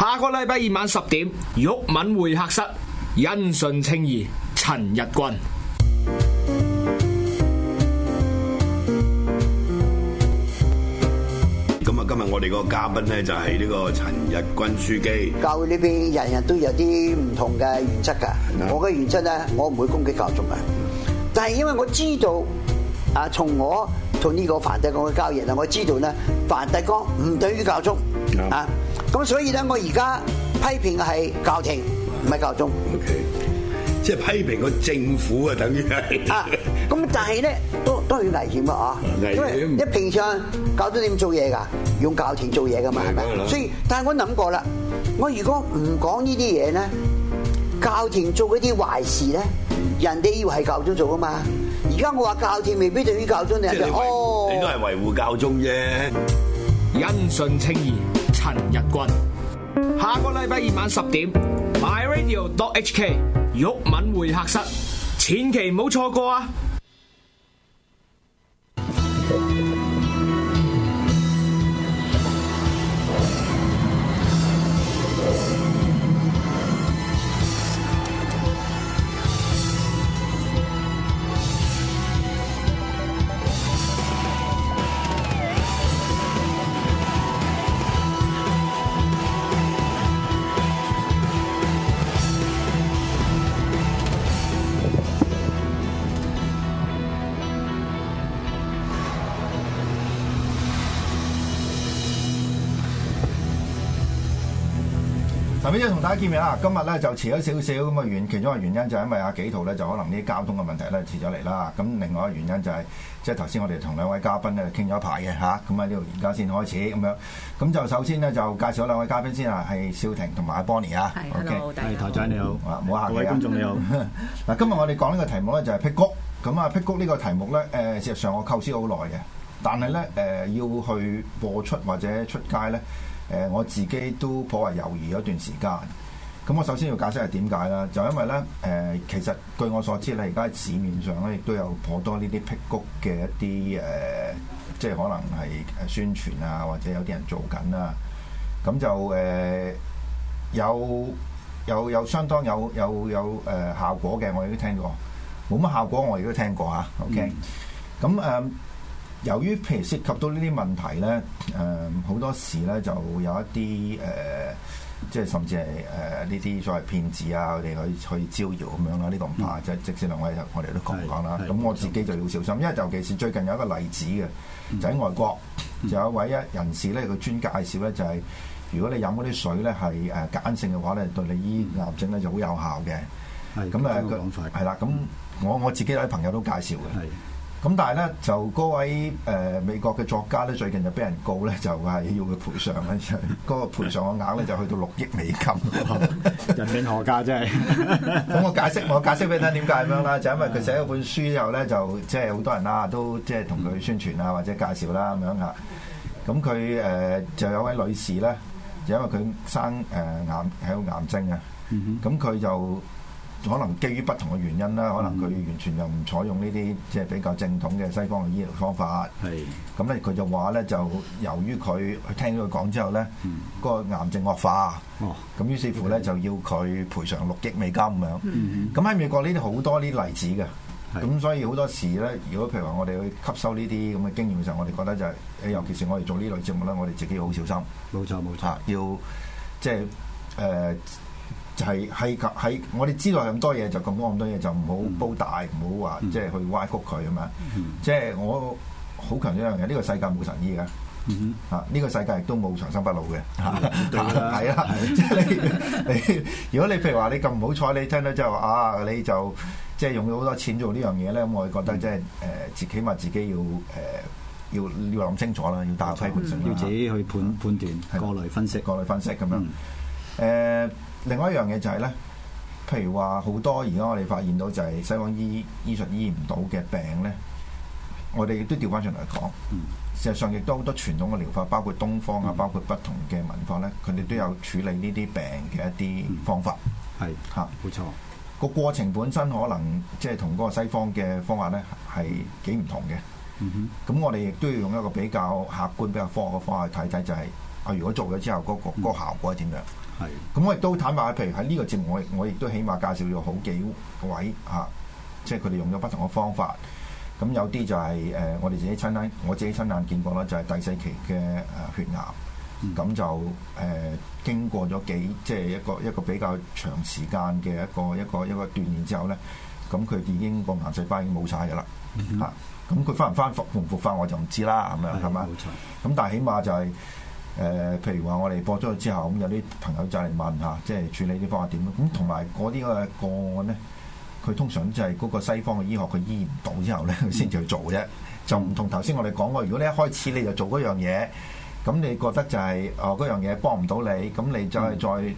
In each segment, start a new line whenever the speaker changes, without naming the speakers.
下個禮拜二晚10點，毓民會客室，因信稱義，陳日君。
咁啊，今日我哋個嘉賓咧就係呢個陳日君書記。
教會呢邊人人都有啲唔同嘅原則㗎。我嘅原則咧，我唔會攻擊教宗嘅。但係因為我知道啊，從我同呢個梵蒂岡嘅交易啊，我知道咧梵蒂岡唔等於教宗啊。咁所以咧，我而家批評嘅係教廷，唔係教宗。
OK， 即係批評個政府啊，等於係
啊。咁但係咧，都好危險啊！
危險。
因為一平常教宗點做嘢㗎？用教廷做嘢㗎嘛，係咪？所以，但係我諗過啦，我如果唔講呢啲嘢咧，教廷做嗰啲壞事咧，人哋以為係教宗做㗎嘛。而家我話教廷未必對於教宗，你哦，
你都係維護教宗啫。
因信稱義，陳日君。下個禮拜二晚10點 ，myradio.hk 毓民會客室，千祈唔好錯過啊！
頭先同大家見面啦，今日咧就遲咗少少咁嘅原因，其中一個原因就係因為阿紀陶咧就可能啲交通嘅問題咧遲咗嚟啦。咁另外一個原因就係即係頭先我哋同兩位嘉賓咧傾咗一排嘅嚇，咁喺呢度而家先開始咁樣。咁就首先咧就介紹咗兩位嘉賓先啊，係少廷同埋阿 Bonnie 啊。
係，hello，大家好。
台長你好，唔好客氣啊。
各位觀眾你好。
嗱，今日我哋講呢個題目咧就係辟谷。咁啊，辟谷呢個題目咧事實上我構思好耐嘅，但係咧要去播出或者出街咧我自己都頗為猶豫咗一段時間。咁我首先要解釋係點解啦？就因為咧其實據我所知咧，而家喺市面上咧亦都有頗多呢啲辟谷嘅一啲即係可能係宣傳啊，或者有啲人做緊啦。咁就有相當有效果嘅，我亦都聽過。冇乜效果，我亦都聽過嚇。OK，咁由於譬如涉及到呢啲問題咧，好多時咧就有一啲即係甚至係呢啲所謂騙子啊，佢哋去招搖咁樣啦，呢個唔怕，即使兩位我哋都講啦。咁我自己就要小心，因為尤其是最近有一個例子嘅，就喺外國就有一位人士咧，佢專介紹咧就係如果你飲嗰啲水咧係鹼性嘅話咧，對你醫癌症咧就好有效嘅。係咁係啦，咁我自己有啲朋友都介紹嘅。咁但係咧就嗰位美國嘅作家咧最近就俾人告咧，就係要佢賠償咧，嗰個賠償嘅額咧就去到6億美金。
人命何價真係？
咁我解釋俾你聽點解咁樣啦，就因為佢寫咗本書之後咧，就即係好多人啦，都即係同佢宣傳啊或者介紹啦咁樣嚇。咁佢就有位女士咧，就因為佢生係有癌症啊，咁佢就可能基於不同嘅原因啦，可能佢完全又唔採用呢啲即係比較正統嘅西方嘅醫療方法。咁咧佢就話咧，就由於佢聽咗佢講之後咧，嗰個癌症惡化，咁於是乎咧就要佢賠償6億美金咁樣。咁喺美國呢啲好多呢啲例子嘅，咁所以好多時咧，如果譬如話我哋去吸收呢啲咁嘅經驗嘅時候，我哋覺得就係尤其是我哋做呢類節目咧，我哋自己好小心。
冇錯，
要即係就係我哋知道咁多嘢，就咁多嘢就唔好煲大，唔好話即係去歪曲佢咁樣。即係我好強調一樣嘢，呢個世界冇神醫嘅，呢個世界亦都冇長生不老嘅。係啊，即係你如果你譬如話你咁唔好彩，你聽到之後啊，你就即係用咗好多錢做呢樣嘢咧，咁我覺得即係起碼自己要諗清楚啦，要打批判性，
要自己去判斷、過濾分析
咁樣。另外一樣嘢就係咧，譬如話好多而家我哋發現到就係西方醫術醫唔到嘅病咧，我哋亦都調翻轉嚟講，事實上亦都好多傳統嘅療法，包括東方啊，包括不同嘅文化咧，佢哋都有處理呢啲病嘅一啲方法。
係嚇，冇錯。
個過程本身可能即係同嗰個西方嘅方法咧係幾唔同嘅。咁我哋亦都要用一個比較客觀、比較科學嘅方法去睇睇，就係如果做咗之後嗰個效果係點樣？ 咁我亦都坦白，譬如喺呢個節目，我亦都起碼介紹咗好幾位即係佢哋用咗不同嘅方法。咁有啲就係我自己親眼見過啦，就係第4期嘅血癌。咁就經過咗即係一個比較長時間嘅一個鍛鍊之後咧，咁佢已經個癌細胞已經冇晒㗎啦。咁佢復唔復翻我就唔知啦，咁樣係嘛？咁但係起碼就係譬如話我哋播咗之後，咁有啲朋友就嚟問下，即係處理啲方法點咯。咁同埋嗰啲嘅個案咧，佢通常就係嗰個西方嘅醫學佢醫唔到之後咧，佢先至去做啫。就唔同頭先我哋講過，如果你一開始你就做嗰樣嘢。咁你覺得就係嗰樣嘢幫唔到你，咁你再去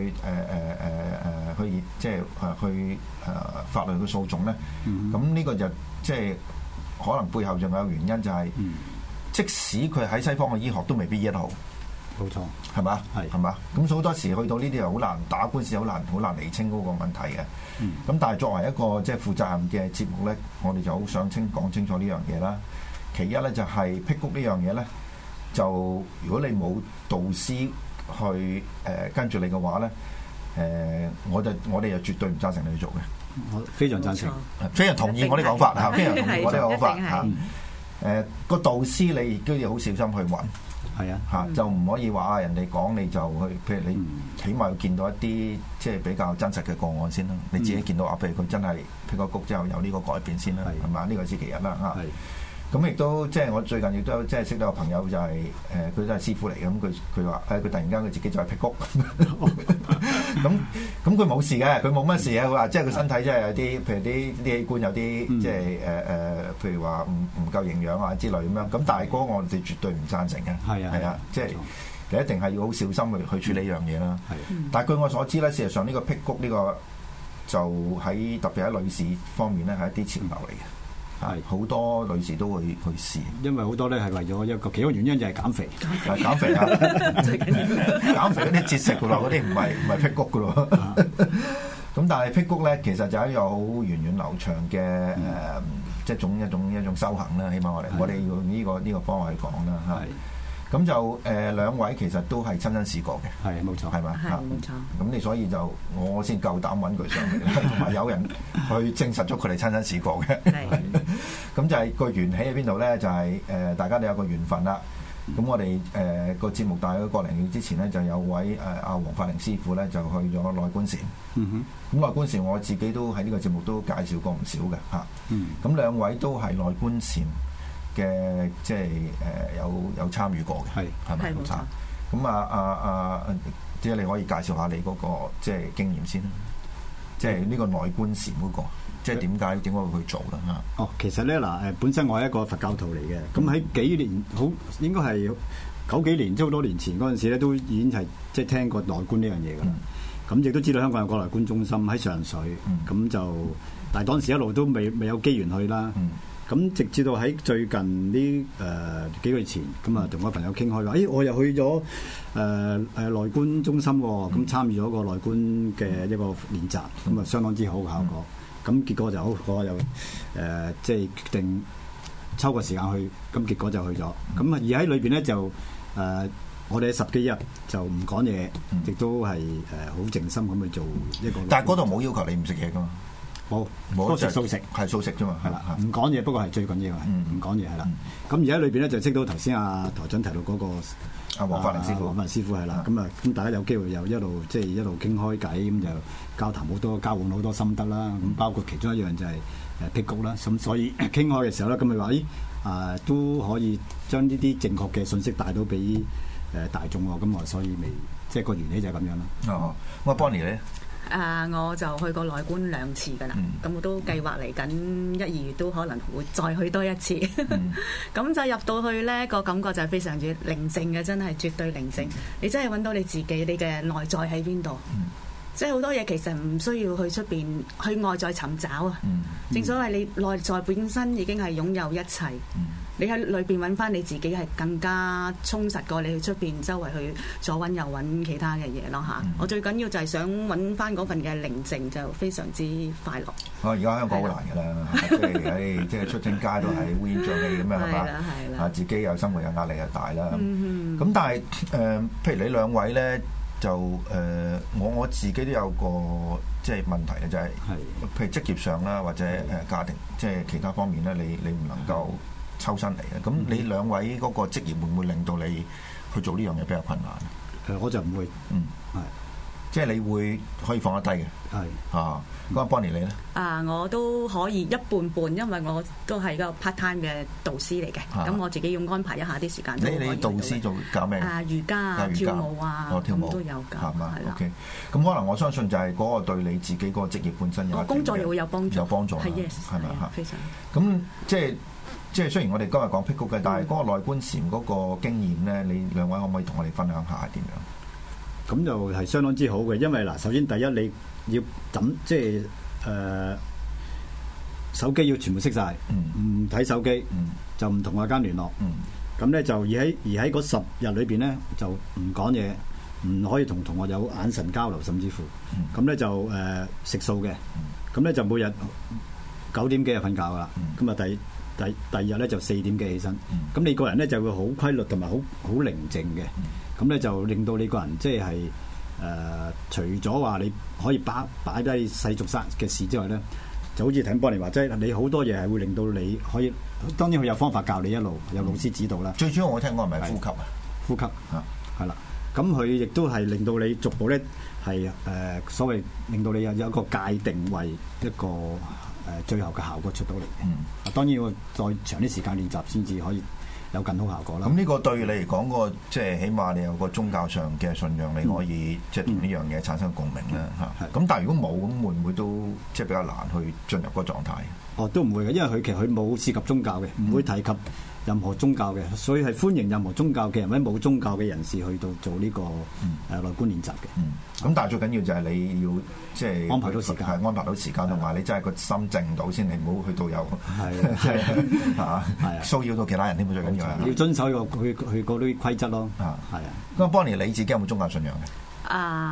去即係去法律嘅訴訟咧，咁呢個就即係可能背後仲有原因，就係即使佢喺西方嘅醫學都未必醫得好，
冇錯，
係嘛？係嘛？咁好多時去到呢啲又好難打官司，好難釐清嗰個問題嘅。咁但係作為一個即係負責任嘅節目咧，我哋就好想講清楚呢樣嘢啦。其一咧就係辟谷呢樣嘢咧。就如果你冇導師去跟住你嘅話咧，我哋又絕對唔贊成你去做嘅。
我非常贊成，
非常同意我啲講法嚇，非常同意我啲講法嚇。個導師你亦都要好小心去揾，係啊嚇，就唔可以話人哋講你就去，譬如你起碼要見到一啲即係比較真實嘅個案先啦。你自己見到譬如佢真係辟咗谷之後有呢個改變先啦，係嘛？呢個先其一啦嚇。咁亦都即係我最近亦都即係識到個朋友就係佢都係師傅嚟嘅，咁佢話佢突然間佢自己就係辟谷，咁佢冇事嘅，佢冇乜事嘅，佢話即係佢身體即係有啲譬如啲器官有啲即係譬如話唔夠營養啊之類咁樣，咁但係嗰個我哋絕對唔贊成嘅，係啊，即係你一定係要好小心去處理呢樣嘢啦。但係據我所知咧，事實上呢個辟谷呢個就喺特別喺女士方面咧係一啲潮流嚟嘅。係好多女士都會去試，因為好多咧係為咗其中原因就係減肥，減肥啊，最緊要減肥嗰啲節食噶咯，嗰啲唔係辟谷噶咯。咁但係辟谷咧，其實就係一個好源遠流長嘅即係一種修行啦。起碼我哋要用呢個方法去講啦嚇。咁就兩位其實都係親身試過嘅，係冇錯，係嘛？係冇錯。咁你所以就我先夠膽揾佢上嚟，同埋有人去證實咗佢哋親身試過嘅。係。咁就係個緣起喺邊度咧？就係大家都有個緣分啦。咁我哋個節目大概個零月之前咧，就有位阿黃法寧師傅咧，就去咗內觀禪。咁內觀禪我自己都喺呢個節目都介紹過唔少嘅嚇。咁兩位都係內觀禪嘅即係有參與過嘅，係咪冇錯？咁即係你可以介紹下你嗰個即係經驗先啦。即係呢個內觀禪嗰個，即係點解會去做啦？嚇！哦，其實咧嗱本身我係一個佛教徒嚟嘅，咁喺幾年應該係90幾年，即係好多年前嗰陣時咧，都已經係即係聽過內觀呢樣嘢㗎啦。咁亦都知道香港有個內觀中心喺上水，咁就但係當時一路都未有機緣去啦。咁直至到喺最近呢幾個月前，咁啊同我朋友傾開話，我又去咗內觀中心喎，咁參與咗個內觀嘅一個練習，咁啊相當之好嘅效果。咁結果就好，我又即係決定抽個時間去，咁結果就去咗。咁啊而喺裏邊咧就我哋10幾日就唔講嘢，亦都係好靜心咁去做一個。但係嗰度冇要求你唔食嘢噶嘛？冇食素食，係素食啫嘛，係啦，唔講嘢，不過係最緊要係唔講嘢係啦。咁而家裏邊咧就識到頭先阿台長提到嗰個阿黃法寧師傅，黃法寧師傅係啦。咁大家有機會又一路即係一路傾開偈，咁就交談好多，交換好多心得啦。咁包括其中一樣就係辟谷啦。咁所以傾開嘅時候咧，咁咪話都可以將呢啲正確嘅信息帶到俾大眾喎。咁我所以咪即係個原理就係咁樣啦。哦，咁Bonnie咧？
我就去過內觀2次㗎啦，咁我都計劃嚟緊1、2月都可能會再去多一次。咁就入到去呢個感覺就係非常之寧靜嘅，真係絕對寧靜。你真係揾到你自己，你嘅內在喺邊度？即係好多嘢其實唔需要去出邊去外在尋找啊。正所謂你內在本身已經係擁有一切。你喺裏邊揾翻你自己係更加充實過你去出邊周圍去左揾右揾其他嘅嘢咯嚇。我最緊要就係想揾翻嗰份嘅寧靜，就非常之快樂。而家香港好難㗎啦，即係出正街都係烏煙瘴氣咁樣係嘛？自己有生活有壓力又大啦。咁但係譬如你兩位咧，
就我自己都有個即係問題嘅，就係譬如職業上啦，或者家庭即係其他方面咧，你唔能夠抽身嚟嘅。咁你兩位嗰個職業會唔會令到你去做呢樣嘢比較困難？
我就唔會，係。
即係你會可以放得低嘅，係啊。咁阿 Bonnie 你咧？
我都可以一半半，因為我都係個 part time 嘅導師嚟嘅。咁我自己要安排一下啲時間。
你導師做搞咩？
瑜伽啊，跳舞啊，
跳舞
都有㗎。
係嘛？OK。咁可能我相信就係嗰個對你自己嗰個職業本身有
工作又會有幫助，
有幫助
係 yes，
係咪嚇？
非常。
咁即係雖然我哋今日講辟谷嘅，但係嗰個內觀禪嗰個經驗咧，你兩位可唔可以同我哋分享下係點樣？
咁就係相當之好嘅，因為嗱，首先第一你要即係手機要全部熄晒，唔睇手機，就唔同外間聯絡。咁咧就而喺嗰10日裏邊咧，就唔講嘢，唔可以同同學有眼神交流，甚至乎咁咧就食素嘅。咁咧就每日9點幾就瞓覺噶啦。咁啊第二日咧就4點幾起身。咁你個人咧就會好規律同埋好寧靜嘅。咁咧就令到你個人即係除咗話你可以擺低世俗嘅事之外咧，就好似聽Bonnie話齋，你好多嘢係會令到你可以，當然佢有方法教你一路，有老師指導啦。
最主要我聽講係咪呼吸啊？
呼吸啊，係啦。咁佢亦都係令到你逐步咧係所謂令到你有一個界定為一個最後嘅效果出到嚟嘅。當然要再長啲時間練習先至可以有更好效果啦。
咁呢個對你嚟講，個即係起碼你有個宗教上嘅信仰，你可以即係同呢樣嘢產生共鳴啦嚇。咁但係如果冇，咁會唔會都即係比較難去進入嗰個狀態？
都唔會嘅，因為其實佢冇涉及宗教嘅，唔會提及任何宗教嘅，所以係歡迎任何宗教嘅人或者冇宗教嘅人士去到做呢個內觀練習嘅。
咁但係最緊要就係你要即係
安排到時間，
安排到時間，同埋你真係個心靜到先，你唔好去到有騷擾到其他人添，最緊要係
要遵守佢嗰啲規則咯。係啊。
咁Bonnie你自己有冇宗教信仰嘅？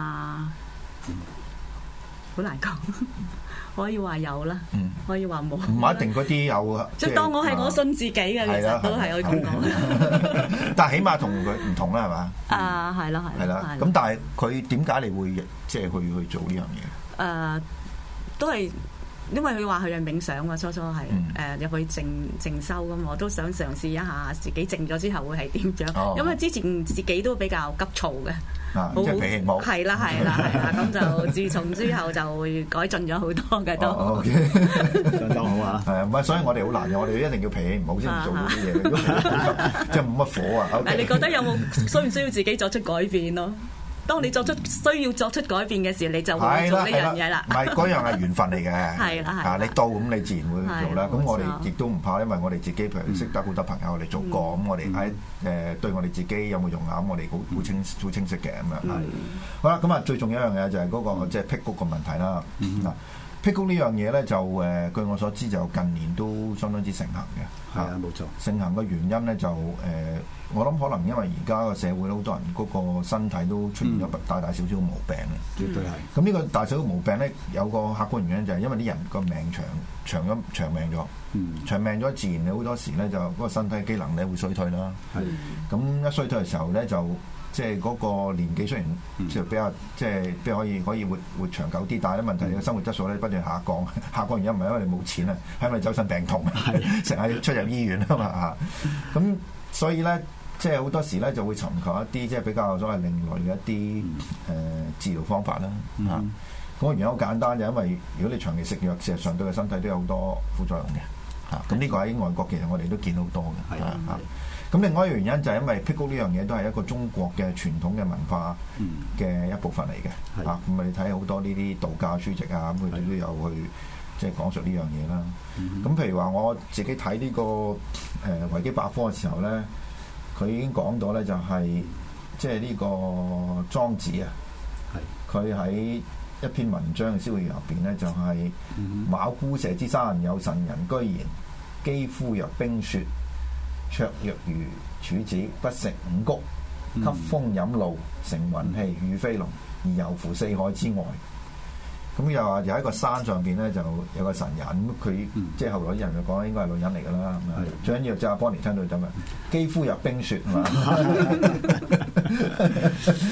好難講。可以話有啦，可以話冇。唔
一定嗰啲有，
即係當我係我信自己嘅，其實都係可以咁講。
但係起碼同佢唔同啦，係嘛？
係啦，係啦。
咁但係佢點解你會即係去做呢樣嘢？
都係因為佢話佢係冥想啊，初係入去靜修咁，我都想嘗試一下自己靜咗之後會係點樣。因為之前自己都比較急躁嘅。
即係脾氣冇，
係啦，咁就自從之後就會改進咗好多嘅都。
OK，
相當好啊。
係啊，唔係，所以我哋好難嘅，我哋一定要脾氣唔好先做呢啲嘢，即係冇乜火啊。
你覺得有冇需唔需要自己作出改變咯？當你需要作出改變嘅時候，你就會做呢樣嘢啦。
唔係嗰樣係緣分嚟嘅。
係啦，
你到咁你自然會做啦。咁我哋亦都唔怕，因為我哋自己譬如識得好多朋友，我哋做過，咁我哋喺對我哋自己有冇用啊？咁我哋好清晰嘅咁樣。好啦，咁啊最重要一樣嘢就係嗰個即係辟谷個問題啦。嗱，辟谷呢樣嘢咧就據我所知就近年都相當之盛行嘅。
係啊，冇錯。
盛行嘅原因咧就我諗可能因為而家個社會好多人嗰個身體都出現咗大大小小毛病嘅，
絕對係。
咁呢個大小毛病咧有個客觀原因就係因為啲人個命長命咗，長命咗自然你好多時咧就嗰個身體機能咧會衰退啦。咁一衰退嘅時候咧就即係嗰個年紀雖然就比較即係比較可以活長久啲，但係咧問題你個生活質素咧不斷下降。下降原因唔係因為你冇錢啊，係因為周身病痛，成日要出入醫院啊嘛嚇。咁所以咧，即係好多時咧就會尋求一啲即係比較所謂另類嘅一啲治療方法啦嚇。咁個原因好簡單，就因為如果你長期食藥，事實上對個身體都有好多副作用嘅嚇。咁呢個喺外國其實我哋都見好多嘅嚇。咁另外一個原因就係因為辟谷呢樣嘢都係一個中國嘅傳統嘅文化嘅一部分嚟嘅嚇。咁你睇好多呢啲道教書籍啊，咁佢哋都有去即係講述呢樣嘢啦。咁譬如話我自己睇呢個維基百科嘅時候咧，佢已經講到咧就係即係呢個莊子啊，佢喺一篇文章嘅逍遙入邊咧就係卯姑射之山有神人居焉，肌膚若冰雪，綽若如處子，不食五穀，吸風飲露，成雲氣，御飛龍，而遊乎四海之外。咁又話有喺個山上邊咧就有個神人，咁佢即係後來啲人就講應該係女人嚟㗎啦。最緊要就阿 Bonnie 聽到咁啊，肌膚若冰雪係嘛？咁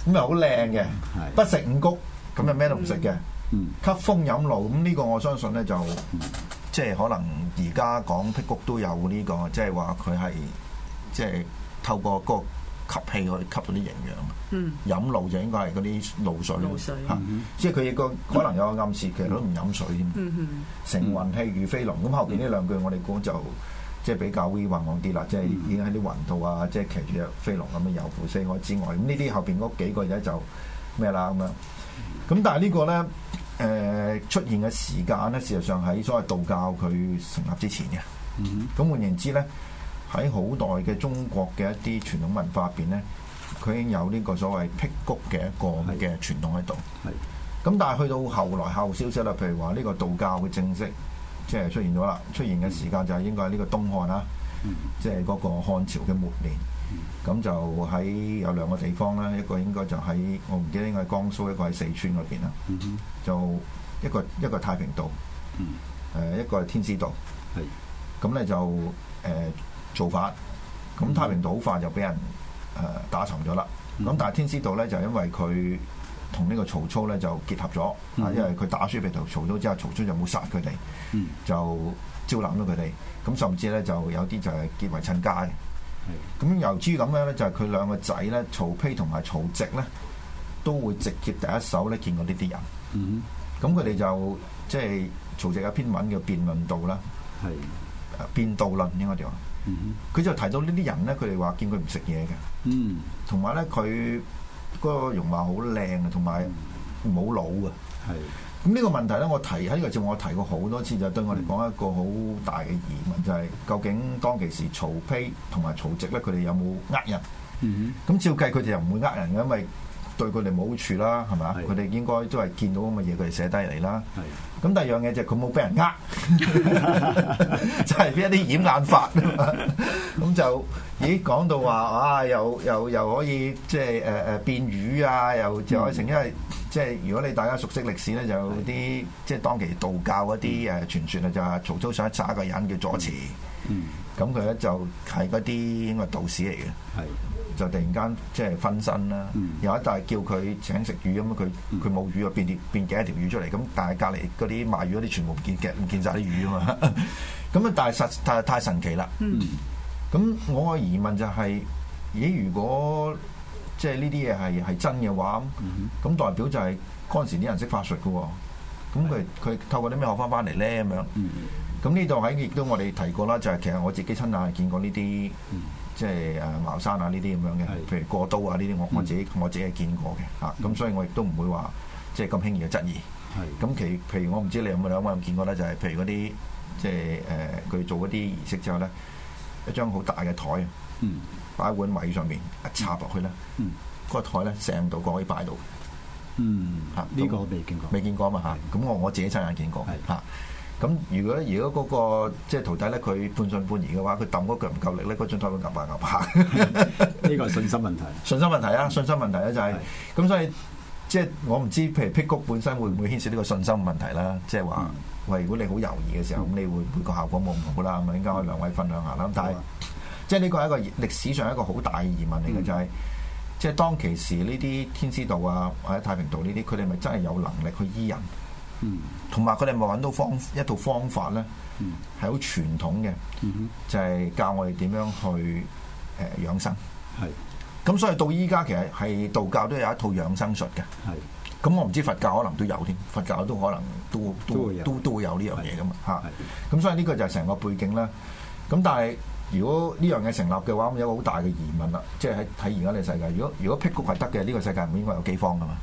咁又好靚嘅，不食五穀，咁就咩都唔食嘅。吸風飲露，咁呢個我相信咧就即係可能而家講辟谷都有呢個，即係話佢係即係透過嗰個吸氣去吸到啲營養。飲露就應該係嗰啲露水嚇，即係佢個可能有個暗示，其實都唔飲水添。乘雲氣如飛龍，咁後邊呢兩句我哋估就即係比較微宏啲啦，即係已經喺啲雲度啊，即係騎住隻飛龍咁樣遊乎四海之外。咁呢啲後邊嗰幾個嘢就咩啦咁樣。咁但係呢個咧出現嘅時間咧，事實上喺所謂道教佢成立之前嘅。咁換言之咧，喺好代嘅中國嘅一啲傳統文化入邊咧，佢已經有呢個所謂辟谷嘅一個嘅傳統喺度。咁但係去到後少少啦，譬如話呢個道教嘅正式即係出現咗啦，出現嘅時間就係應該係呢個東漢啦，即係嗰個漢朝嘅末年。咁就喺有兩個地方啦，一個應該就喺我唔記得應該係江蘇，一個係四川嗰邊啦。就一個太平道，一個係天師道。咁咧就造反，咁太平道好快就俾人打沉咗啦。咁但係天師道咧就因為佢同呢個曹操咧就結合咗，因為佢打輸俾曹操之後，曹操就冇殺佢哋，就招攬咗佢哋。咁甚至咧就有啲就係結為親家嘅。咁由於咁樣咧，就係佢兩個仔咧，曹丕同埋曹植咧，都會直接第一手咧見過呢啲人。咁佢哋就即係曹植有篇文叫《辯論道》啦，辯道論應該點啊？佢就提到呢啲人咧，佢哋話見佢唔食嘢嘅，同埋咧佢嗰個容貌好靚啊，同埋冇腦嘅。咁呢個問題咧，我提喺呢個節目我提過好多次，就對我嚟講一個好大嘅疑問，就係究竟當其時曹丕同埋曹植咧，佢哋有冇呃人？咁照計佢哋又唔會呃人嘅，因為對佢哋冇好處啦，係咪啊？佢哋應該都係見到咁嘅嘢，佢哋寫低嚟啦。咁第二樣嘢就係佢冇俾人呃，就係俾一啲掩眼法啊嘛。咁就講到話啊，又可以即係變魚啊，又可以成，因為即係如果你大家熟悉歷史咧，就有啲即係當其道教嗰啲傳說啊，就係曹操想殺一個人叫左慈，咁佢咧就係嗰啲應該道士嚟嘅。就突然間即係分身啦，有一帶叫佢請食魚咁，佢冇魚啊，變幾多條魚出嚟咁，但係隔離嗰啲賣魚嗰啲全部唔見晒啲魚啊嘛，咁啊但係太神奇啦。咁我個疑問就係，如果即係呢啲嘢係真嘅話，咁代表就係嗰陣時啲人識法術嘅喎，咁佢透過啲咩學翻嚟咧咁樣？咁呢度喺亦都我哋提過啦，就係其實我自己親眼係見過呢啲。即係茅山啊呢啲咁樣嘅，譬如過刀啊呢啲，我自己係見過嘅嚇，咁所以我亦都唔會話即係咁輕易嘅質疑。咁譬如我唔知你有冇兩位有見過咧，就係譬如嗰啲即係佢做嗰啲儀式之後咧，一張好大嘅台啊，擺喺碗米上面一插落去咧，嗰個台咧成度個可以擺到。
呢個我未見過
啊嘛嚇，咁我自己親眼見過嚇。咁如果嗰個即係徒弟咧，佢半信半疑嘅話，佢揼嗰腳唔夠力咧，嗰張台會揼下。
呢個係信心問題。信心問
題咧就係咁，所以即係我唔知，譬如辟谷本身會唔會牽涉呢個信心問題啦？即係話，喂，如果你好猶豫嘅時候，咁你會個效果冇咁好啦。咁應該可以兩位分享下啦。但係即係呢個係一個歷史上一個好大嘅疑問嚟嘅，就係即係當其時呢啲天師道啊或者太平道呢啲，佢哋咪真係有能力去醫人？同埋佢哋咪揾到一套方法咧，係好傳統嘅，就係教我哋點樣去養生。咁所以到依家其實係道教都有一套養生術嘅。咁我唔知佛教可能都有添，佛教都可能都會有呢樣嘢噶嘛嚇。咁所以呢個就係成個背景啦。咁但係如果呢樣嘢成立嘅話，咁有一個好大嘅疑問啦，即係喺而家嘅世界，如果辟谷係得嘅，呢個世界唔應該有饑荒噶嘛？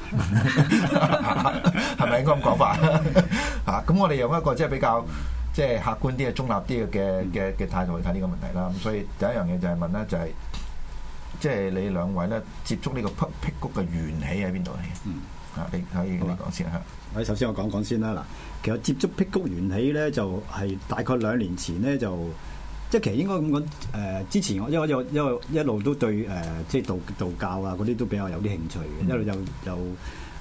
係咪應該咁講法？咁我哋用一個即係比較即係客觀啲嘅中立啲嘅態度去睇呢個問題啦。咁所以第一樣嘢就係問咧，就係即係你兩位咧接觸呢個辟谷嘅緣起喺邊度嚟？你可以講先嚇。
首先我講先啦。嗱，其實接觸辟谷緣起咧，就係大概2年前咧就。即係其實應該咁講，之前我因為一路都對即係道教啊嗰啲都比較有啲興趣嘅，一路又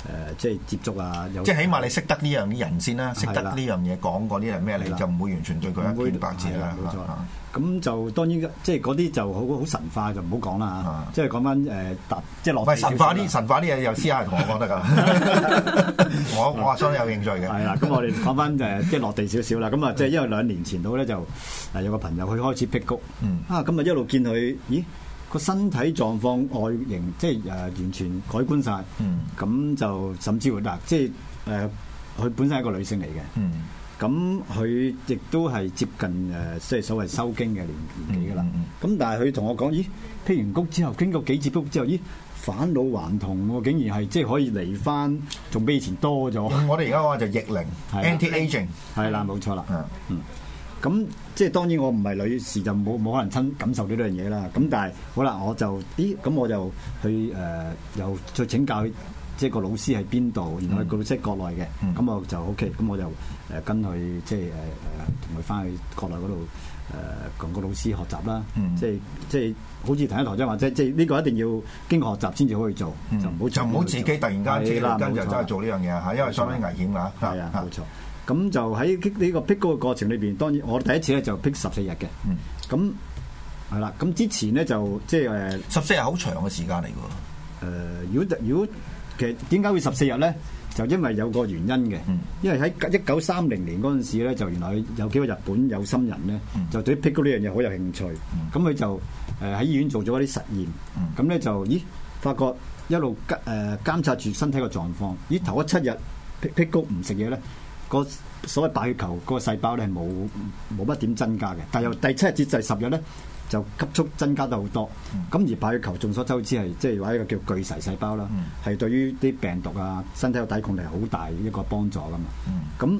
即係接觸啊，
即係起碼你識得呢樣啲人先啦，識得呢樣嘢講過呢樣咩，你就唔會完全對佢一片白紙啦。
冇錯。咁就當然即係嗰啲就好神化，就唔好講啦。即係講翻即係落地
神化啲嘢，又私下同我講得㗎。我話相當有興趣嘅。係
啦，咁我哋講翻即係落地少少啦。咁啊，即係因為2年前到咧就有個朋友佢開始辟谷。咁啊一路見佢，咦個身體狀況外形即係完全改觀晒。咁就甚至乎嗱，即係佢本身係一個女性嚟嘅。咁佢亦都係接近即係所謂收經嘅年紀㗎啦。咁但係佢同我講，咦，辟完谷之後，經過幾次辟谷之後，咦，返老還童喎，竟然係即係可以嚟翻，仲比以前多咗。
我哋而家講就逆齡 anti-aging，
係啦，冇錯啦。咁即係當然我唔係女士，就冇可能親感受到呢樣嘢啦。咁但係好啦，我就我就去又再請教佢。即係個老師喺邊度？原來個老師喺國內嘅，咁我就 OK，咁我就跟佢即係同佢翻去國內嗰度同個老師學習啦。即係好似同一堂啫，或者即係呢個一定要經過學習先至可以做，就唔好自己突然間跟就真係做呢樣嘢嚇，因為相當危險㗎。係啊，冇錯。咁就喺呢個辟谷嘅過程裏邊，當然我第一次咧就辟14日嘅。咁係啦，咁之前咧就即係
14日好長嘅時間嚟㗎。
如果其實點解會14日咧？就因為有個原因嘅，因為喺1930年嗰陣時咧，就原來有幾個日本有心人咧，就對辟谷呢樣嘢好有興趣。咁佢就喺醫院做咗一啲實驗，咁咧就發覺一路監察住身體嘅狀況。頭嗰7日辟谷唔食嘢咧，個所謂白血球個細胞咧係冇乜點增加嘅。但係由第7日至第10日咧，就急速增加得好多，咁而白血球眾所周知係即係話一個叫巨噬細胞啦，係對於啲病毒啊、身體嘅抵抗力係好大一個幫助噶嘛。咁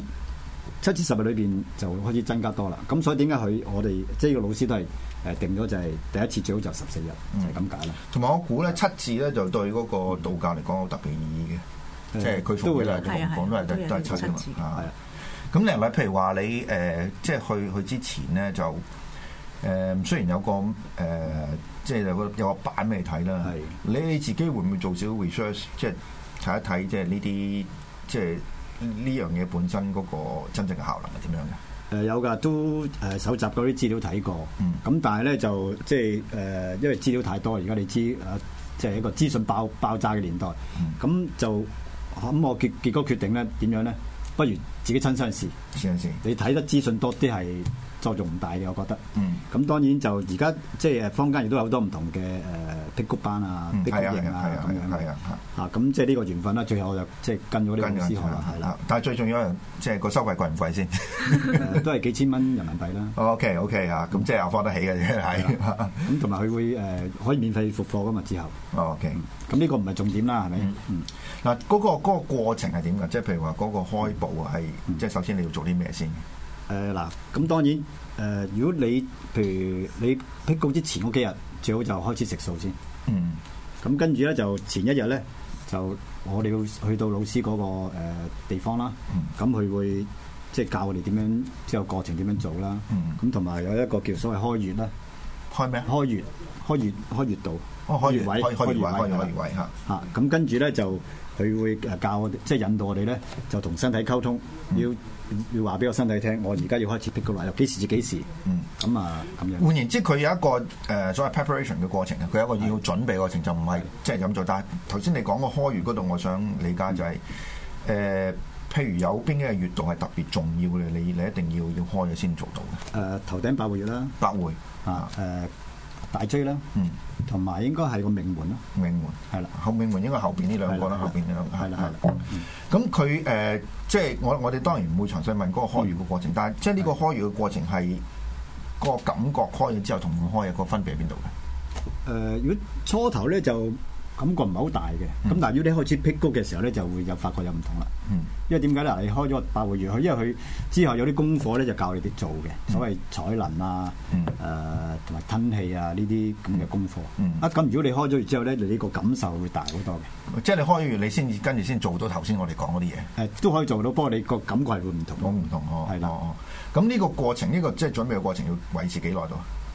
7至10日裏邊就開始增加多啦。咁所以點解我哋即係個老師都係定咗就係第一次最好就14日，就係咁解啦。
同埋我估咧7字咧就對嗰個道教嚟講好特別意義嘅，即係佢復活同講都係7字嘛。係啊。咁另外譬如話你即係去之前咧就。雖然有個即係有個版俾你睇啦，你自己會唔會做少少 research， 即係睇一睇即係呢啲即係呢樣嘢本身嗰個真正嘅效能係點樣嘅？
有㗎，都搜集嗰啲資料睇過，咁但係咧就即係因為資料太多，而家你知即係一個資訊爆炸嘅年代，咁就我結果決定咧點樣咧？不如自己親身試。你睇得資訊多啲係作用唔大嘅，我覺得。咁當然就而家即係坊間亦都有好多唔同嘅辟谷班啊、辟谷營啊咁樣。咁即係呢個緣分啦。最後我就即係跟咗呢個老師學啦，係啦。
但係最重要係即係個收費貴唔貴先？
都係幾千蚊人民幣啦。
OK 嚇，咁即係afford得起嘅啫，係。
咁同埋佢會可以免費復課噶嘛之後。
OK。
咁呢個唔係重點啦，係咪？
嗱，嗰個過程係點㗎？即係譬如話嗰個開步係，即係首先你要做啲咩先？
嗱，咁當然如果你譬如你辟谷之前嗰幾日，最好就開始食素先。咁跟住咧就前一日咧，就我哋要去到老師嗰個地方啦。咁佢會即係教我哋點樣，即係個過程點樣做啦。咁同埋有一個叫所謂開穴啦。
開咩？
開穴道。
開穴位
嚇。咁跟住咧就佢會教我哋，即係引導我哋咧，就同身體溝通，要話俾個身體聽，我而家要開始辟谷啦，由幾時至幾時？咁樣。
換言之，佢有一個所謂 preparation 嘅過程嘅，佢有一個要準備嘅過程，就唔係即係咁做。但係頭先你講個開穴嗰度，我想理解就係譬如有邊啲嘅穴道係特別重要嘅，你一定要開嘅先做到嘅。
頭頂百會穴啦，
百會
大椎啦，同埋應該係個命門咯。
命門係啦，後命門應該後邊呢兩個啦，後邊呢兩個係啦。咁佢即係我哋當然唔會詳細問嗰個開穴嘅過程，但係即係呢個開穴嘅過程係個感覺開咗之後同唔開個分別喺邊度嘅？
如果初頭咧就感覺唔係好大嘅，咁但係如果你開始辟谷嘅時候咧，就會有發覺有唔同啦。因為點解咧？你開咗個百會穴，因為佢之後有啲功課咧，就教你哋做嘅，所謂採能啊，同埋吞氣啊呢啲咁嘅功課。咁如果你開咗穴之後咧，你呢個感受會大好多嘅。
即係你開咗穴，你先至跟住先做到頭先我哋講嗰啲嘢。
都可以做到，不過你個感覺係會唔同。
好唔同係啦。咁呢個過程，呢個即係準備嘅過程要維持幾耐到？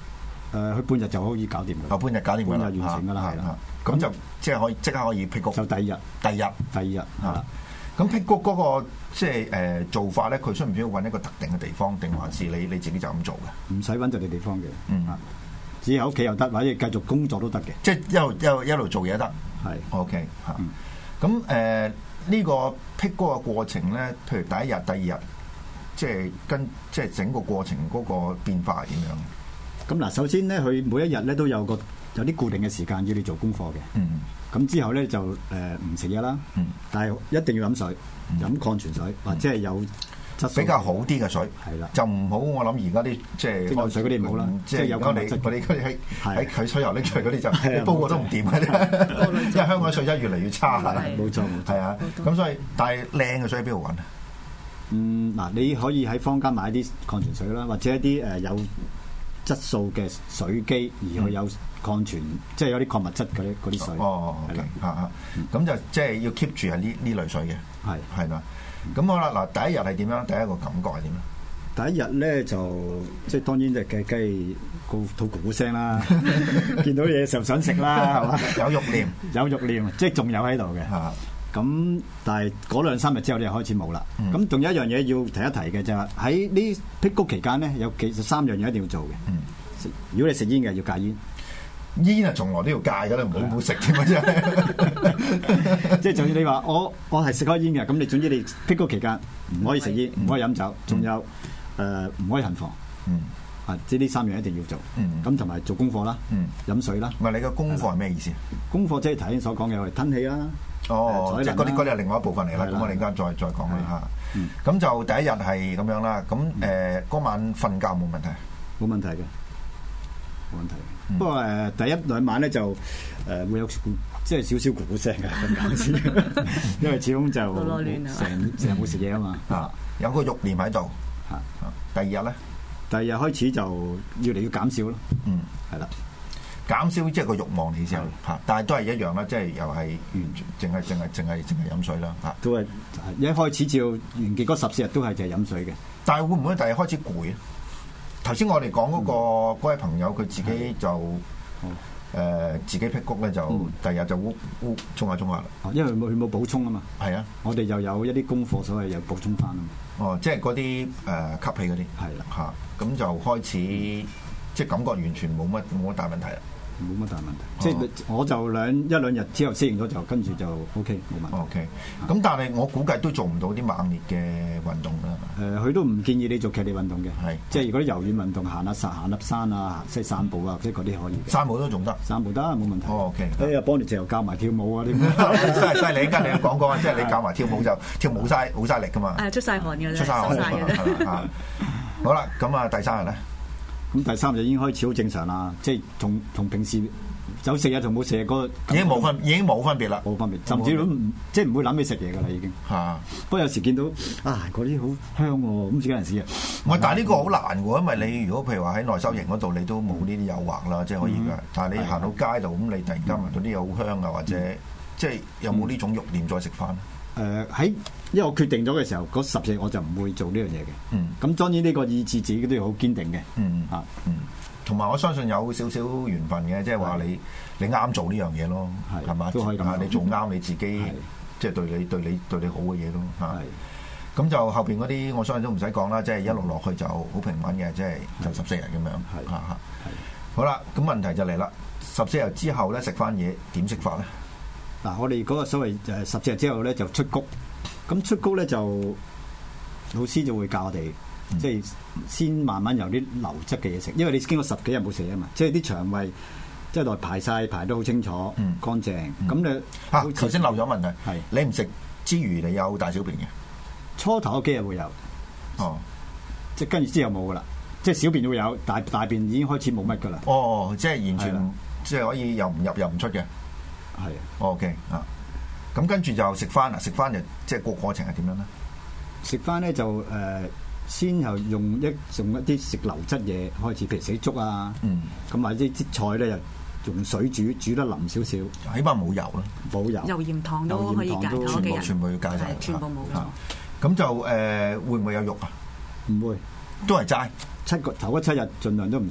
佢半日就可以搞掂㗎。
半日搞掂㗎啦，
半日完成㗎啦，係啦。
咁就即係即刻可以辟谷。
就第二日係啦。
咁辟谷嗰個即係做法咧，佢需唔需要揾一個特定嘅地方，定還是你自己就咁做嘅？
唔使揾特定地方嘅，只係喺屋企又得，或者繼續工作都得嘅。
即係一路做嘢得。係 OK 嚇。咁呢個辟谷嘅過程咧，譬如第一日、第二日，即係整個過程嗰個變化係點樣？
咁嗱，首先咧，佢每一日咧都有啲固定嘅時間要你做功課嘅。咁之後咧就唔食嘢啦，但係一定要飲水，飲礦泉水或者係有質素
比較好啲嘅水。係啦，就唔好我諗而家啲即係
礦水嗰啲唔好啦，即係有礦物質
嗰啲喺佢水油拎出嚟嗰啲就煲過都唔掂嘅啫，因為香港水質越嚟越差。
冇錯，
係啊，咁所以但係靚嘅水喺邊度揾啊？
嗱，你可以喺坊間買啲礦泉水啦，或者一啲有質素嘅水機，而佢有礦泉，即係有啲礦物質嗰啲水。
OK 咁就即係要 keep 住係呢類水嘅。係啦。咁好啦，嗱，第一日係點樣？第一個感覺係點樣？
第一日咧就即係當然就梗係肚咕咕聲啦，見到嘢就想食啦，係嘛？
有慾念，
即係仲有喺度嘅。咁但係嗰2-3日之後，你就開始冇啦。咁仲有一樣嘢要提一提嘅就係喺呢辟谷期間咧，有其實3樣嘢一定要做嘅。如果你食煙嘅，要戒煙。
煙啊，從來都要戒㗎啦，唔好食添啊！真
係，即係就算你話我係食開煙嘅，咁你總之你辟谷期間唔可以食煙，唔可以飲酒，仲有唔可以行房。即係呢3樣一定要做。咁同埋做功課啦，飲水啦。
唔係你個功課係咩意思？
功課即係頭先所講嘅，我哋吞氣啦。
即係嗰啲係另外一部分嚟啦。咁我哋而家再講啦嚇。咁就第一日係咁樣啦。咁嗰晚瞓覺冇問題？
冇問題嘅，冇問題。不過第1-2晚咧就會有即係少少咕咕聲嘅瞓覺先，因為始終就成日冇食嘢啊嘛。
有個慾念喺度。第二日咧？
第二日開始就越嚟越減少咯。係啦。
減少即係個慾望嚟先嚇，但係都係一樣啦，即係又係淨係飲水啦嚇。
都係一開始至到完結嗰14日都係淨係飲水嘅。
但係會唔會第日開始攰啊？頭先我哋講嗰位朋友佢自己就自己辟谷咧，就第二日就沖下啦。
因為佢冇補充啊嘛。係啊，我哋又有一啲功課，所謂又補充翻啊嘛。
即係嗰啲吸氣嗰啲。係啦嚇，咁就開始即係感覺完全冇乜大問題啦。
冇乜大問題，即係我就1-2日之後適應咗，就跟住就 OK 冇問題。
OK，咁但係我估計都做唔到啲猛烈嘅運動啦。
佢都唔建議你做劇烈運動嘅，
係
即係如果啲柔軟運動，行粒山啊，即係散步啊，即係嗰啲可以。
散步都仲得，
散步得冇問題。
OK，
幫你就教埋跳舞啊啲。
真係犀利，而家你都講過啊，即係你教埋跳舞就跳舞好嘥力噶嘛。
出晒汗嘅，
出晒汗嘅。好啦，咁啊第3日咧。
咁第3日已經開始好正常啦，即係同平時有食嘢同冇食嘢嗰
已經冇分別啦，
冇分別，甚至都即係唔會諗起食嘢噶啦已經。不過有時見到嗰啲好香喎，咁自己人試啊。
但係呢個好難喎，因為你如果譬如話喺內修營嗰度，你都冇呢啲誘惑啦，即係可以㗎。但係你行到街度咁，你突然間聞到啲嘢好香啊，或者即係有冇呢種慾念再食翻？
因為我決定咗嘅時候，嗰14日我就唔會做呢樣嘢嘅。咁當然呢個意志自己都要好堅定嘅。
同埋我相信有少少緣分嘅，即係話你啱做呢樣嘢咯，係嘛？
都可以咁。
你做啱你自己，即係對你好嘅嘢咯。咁就後邊嗰啲，我相信都唔使講啦，即係一路落去就好平穩嘅，即係就14日咁樣。好啦，咁問題就嚟啦，14日之後咧食翻嘢點食法咧？
嗱，我哋嗰個所謂14日之後咧就出谷，咁出谷咧就老師就會教我哋，即係先慢慢有啲流質嘅嘢食，因為你經過10幾日冇食啊嘛，即係啲腸胃即係排得好清楚、乾淨。咁你
頭先漏咗問題，係你唔食之餘，你有大小便嘅？
初頭嗰幾日會有，即係跟住之後冇噶啦，即係小便會有，大便已經開始冇乜噶啦。
即係完全即係可以又唔入又唔出嘅。係，OK 啊，咁跟住就食翻就即係個過程係點樣咧？
食翻咧就先後用一啲食流質嘢開始，譬如死粥啊，咁或者啲菜咧就用水煮得腍少少，
起碼冇油啦，
冇油，
油鹽糖都可以戒，
全部要戒晒，
全部冇咗。
咁就會唔會有肉啊？
唔會，
都係齋。
頭嗰7日盡量都唔食肉。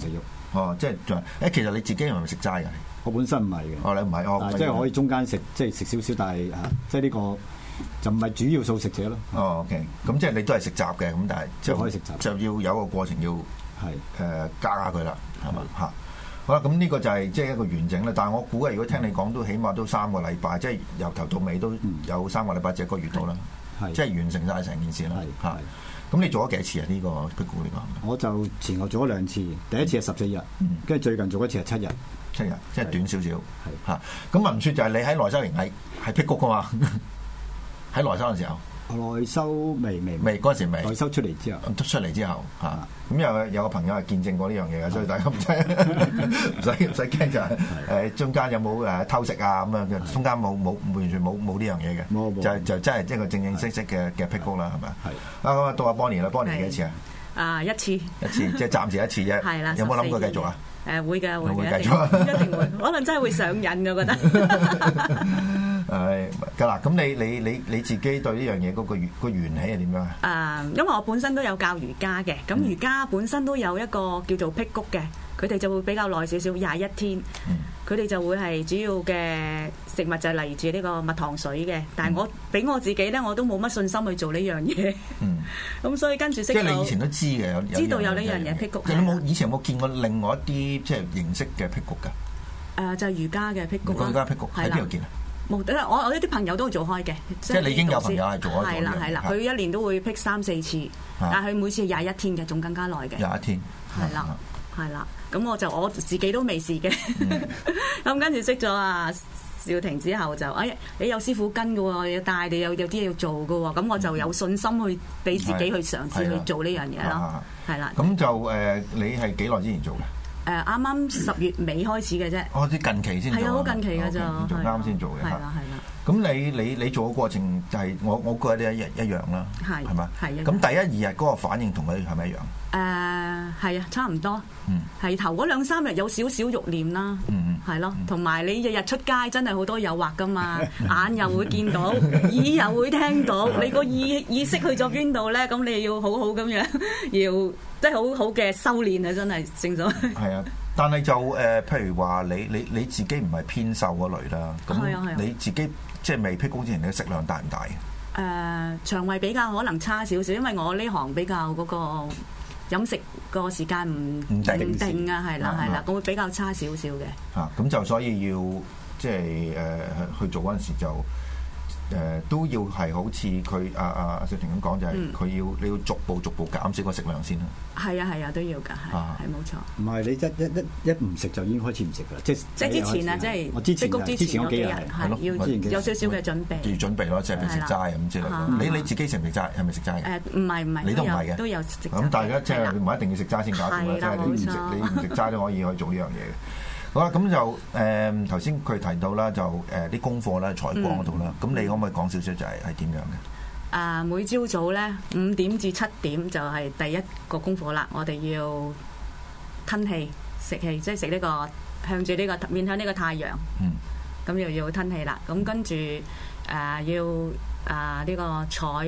哦，即係其實你自己係咪食齋㗎？
我本身唔係嘅。
哦，你唔係哦，
即係可以中間食，即係食少少，但係即係呢個就唔係主要素食者咯。
哦 ，OK，咁即係你都係食雜嘅，咁但係
即係可以食雜，
就要有個過程要
係
加下佢啦，係嘛嚇？好啦，咁呢個就係即係一個完整啦。但係我估啊，如果聽你講都起碼都3個禮拜，即係由頭到尾都有3個禮拜，即係1個月到啦。即係完成晒成件事啦。嚇，咁你做咗幾多次啊？呢個辟谷呢個？
我就前後做咗2次，第一次係14日，跟住最近做一次係7日。
7日，即係短少少。係嚇，咁聞説就係你喺內修營係辟谷噶嘛？喺內修嘅時候。
內修未
嗰陣時未。
內修出嚟之後，
出嚟之後嚇，咁有個朋友係見證過呢樣嘢嘅，所以大家唔使驚就係中間有冇偷食啊咁樣，中間冇完全冇呢樣嘢嘅，就真係一個正式嘅辟谷啦，係咪啊？係咁到阿 Bonnie 啦，Bonnie 幾多次啊？一次，即係暫時一次啫。係啦。有冇諗過繼續啊？
會嘅，
會繼續，
一定會，可能真係會上癮，我覺得。
係㗎啦，咁你自己對呢樣嘢嗰個緣起係點樣啊？
因為我本身都有教瑜伽嘅，咁瑜伽本身都有一個叫做辟谷嘅，佢哋就會比較耐少少21天，佢哋就會係主要嘅食物就係嚟自呢個蜜糖水嘅，但係俾我自己咧，我都冇乜信心去做呢樣嘢，咁所以跟住識到。即係你以前都知嘅，知道有呢樣嘢辟谷。
以前有冇見過另外一啲即係形式嘅辟谷㗎？
就係瑜伽嘅辟谷。
瑜伽辟谷喺邊度見啊？
冇，我呢啲朋友都會做開嘅，
即係你已經有朋友係做開嘅。
係啦，佢一年都會辟3-4次，但係佢每次21天嘅，仲更加耐嘅。
21天。
係啦，咁我自己都未試嘅，咁跟住識咗阿兆庭之後就，你有師傅跟嘅喎，要帶你有啲嘢要做嘅喎，咁我就有信心去俾自己去嘗試去做呢樣嘢咯，係啦。咁
就你係幾耐之前做嘅？
啱啱10月尾開始嘅啫。
啲近期先做。係啊，好近期㗎咋，仲啱先做嘅。係啦。咁你做嘅過程就係我覺得一樣啦，係嘛？係。咁第1、2日嗰個反應同佢係咪一樣？
係啊，差唔多。係頭嗰2-3日有少少慾念啦。係咯，同埋你日日出街真係好多誘惑㗎嘛，眼又會見到，耳又會聽到，你個意識去咗邊度咧？咁你要好好咁樣，要即係好好嘅修練啊！真係正所謂。係啊，
但係就譬如話你自己唔係偏瘦嗰類啦，咁你自己即係未辟谷之前，你嘅食量大唔大嘅？
腸胃比較可能差少少，因為我呢行比較嗰個飲食個時間唔定啊，係啦，我會比較差少少嘅。
咁就所以要即係去做嗰陣時就都要係好似佢阿兆庭咁講，就係你要逐步減少個食量先啦。
係啊，都要㗎，係冇錯。
唔係你一唔食就已經開始唔食㗎啦，即係
之前啊，即係辟谷之前嗰幾日係要有少少嘅準備。
要準備咯，即係食齋咁之類。你自己食唔食齋？係咪食齋嘅？
唔係，
你都唔係嘅，
都有食。
咁大家即係唔係一定要食齋先搞掂嘅，即係你唔食齋都可以做呢樣嘢嘅。好啦，咁就頭先佢提到啦，就啲功課啦，採光嗰度啦，咁你可唔可以講少少就係點樣嘅？
每朝早咧5點至7點就係第一個功課啦，我哋要吞氣食氣，即係食呢個向住呢個面向呢個太陽，咁又要吞氣啦。咁跟住要呢個採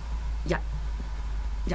日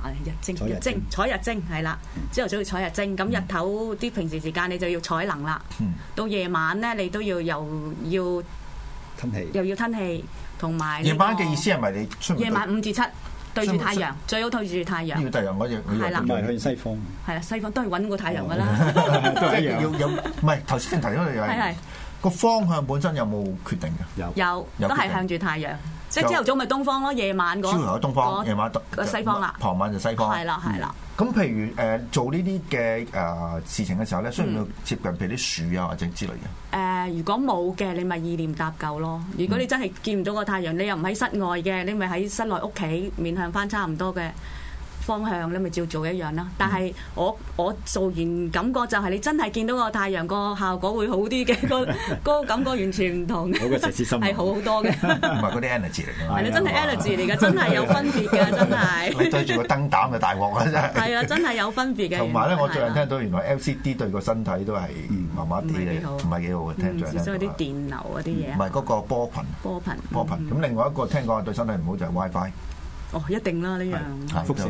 精係啦，朝頭早要採日精，咁日頭啲平時時間你就要採能啦。到夜晚咧，你都要又要吞氣，同埋
夜晚嘅意思係咪你出
夜晚5至7對住太陽，最好對住太陽。
要太陽嗰隻，
係啦，
唔係去西方。
係啊，西方都係揾個太陽噶啦。
都係一樣。
要唔係頭先提咗你係個方向本身有冇決定嘅？
有，都係向住太陽。即係朝頭早咪東方咯，夜晚
朝頭早東方，夜晚
西方啦。
傍晚就西方。
係啦。
咁譬如做呢啲嘅事情嘅時候咧，需唔需要接近譬如啲樹啊或者之類嘅？
如果冇嘅，你咪意念搭救咯。如果你真係見唔到個太陽，你又唔喺室外嘅，你咪喺室內屋企面向翻差唔多嘅方向，你咪照做一樣啦。但係我做完感覺就係你真係見到個太陽，個效果會好啲嘅，個感覺完全唔同。
好嘅，實質心係
好好多嘅。
唔係嗰啲 energy 嚟㗎。
係你真係 energy 嚟㗎，真係有分別㗎，真係。
你對住個燈膽嘅大鑊啊，真係。
係啊，真係有分別嘅。
同埋咧，我最近聽到原來 LCD 對個身體都係麻麻地嘅，唔係幾好嘅。聽咗
所以啲電流嗰啲嘢。
唔係嗰個波頻。咁另外一個聽講對身體唔好就係 WiFi。
一定啦呢樣。
輻射。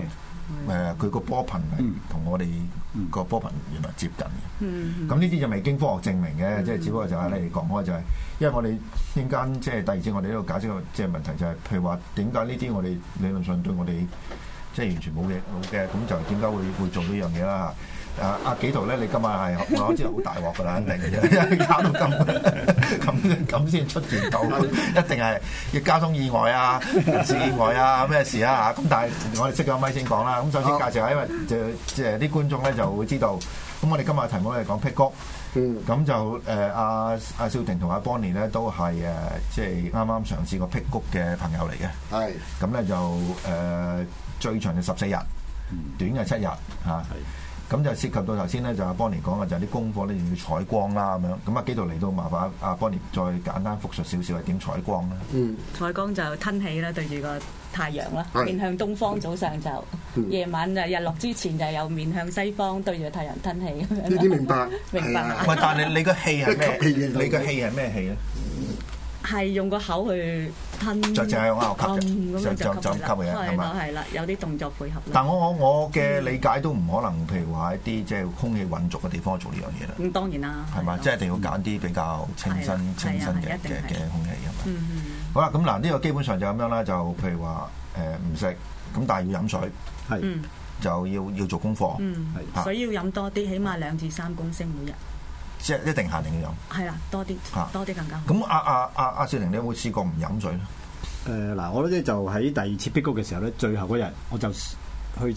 佢個波頻係同我哋個波頻原來接近嘅。咁呢啲就未經科學證明嘅，即係只不過就係你講開就係，因為我哋陣間即係第二節我哋呢度解釋個即係問題就係，譬如話點解呢啲我哋理論上對我哋即係完全冇嘅，咁就點解會做呢樣嘢啦？阿紀陶咧，你今日係我知道好大鑊㗎啦，肯定嘅，搞到咁先出現到，一定係要交通意外啊、人事意外啊、咩事啊嚇。咁但係我哋熄咗咪先講啦。咁首先介紹下，因為即係啲觀眾咧就會知道。咁我哋今日嘅題目咧係講辟谷。咁就阿少廷同阿 Bonnie 咧都係即係啱啱嘗試過辟谷嘅朋友嚟嘅。係。咁咧就最長嘅14日，短嘅7日嚇。咁就涉及到頭先咧，就阿 Bonnie 講嘅就係啲功課咧，要採光啦咁樣。咁啊，紀陶嚟到麻煩阿 Bonnie 再簡單複述少少係點採光咧？
採光就吞氣啦，對住個太陽啦，面向東方；早上就夜晚就日落之前就有面向西方，對住太陽吞氣咁樣。
呢啲明白，
明白。
喂，但係你個氣係咩？你個氣係咩氣咧？
係用個口去吞，
就係用口吸
就
吸嘅，係嘛？
係啦，有啲動作配合。
但我嘅理解都唔可能，譬如話一啲即係空氣混濁嘅地方做呢樣嘢啦。
咁當然啦，
係嘛？即係一定要揀啲比較清新嘅空氣係嘛？好啦，咁嗱呢個基本上就咁樣啦。就譬如話唔食，咁但係要飲水，係就要做功課，
水要飲多啲，起碼2至3公升每日。
即係一定限定要飲。係啦，
多啲更加好。
咁阿少廷，你有冇試過唔飲水咧？
嗱，我咧就喺第二次辟谷嘅時候咧，最後嗰日我就去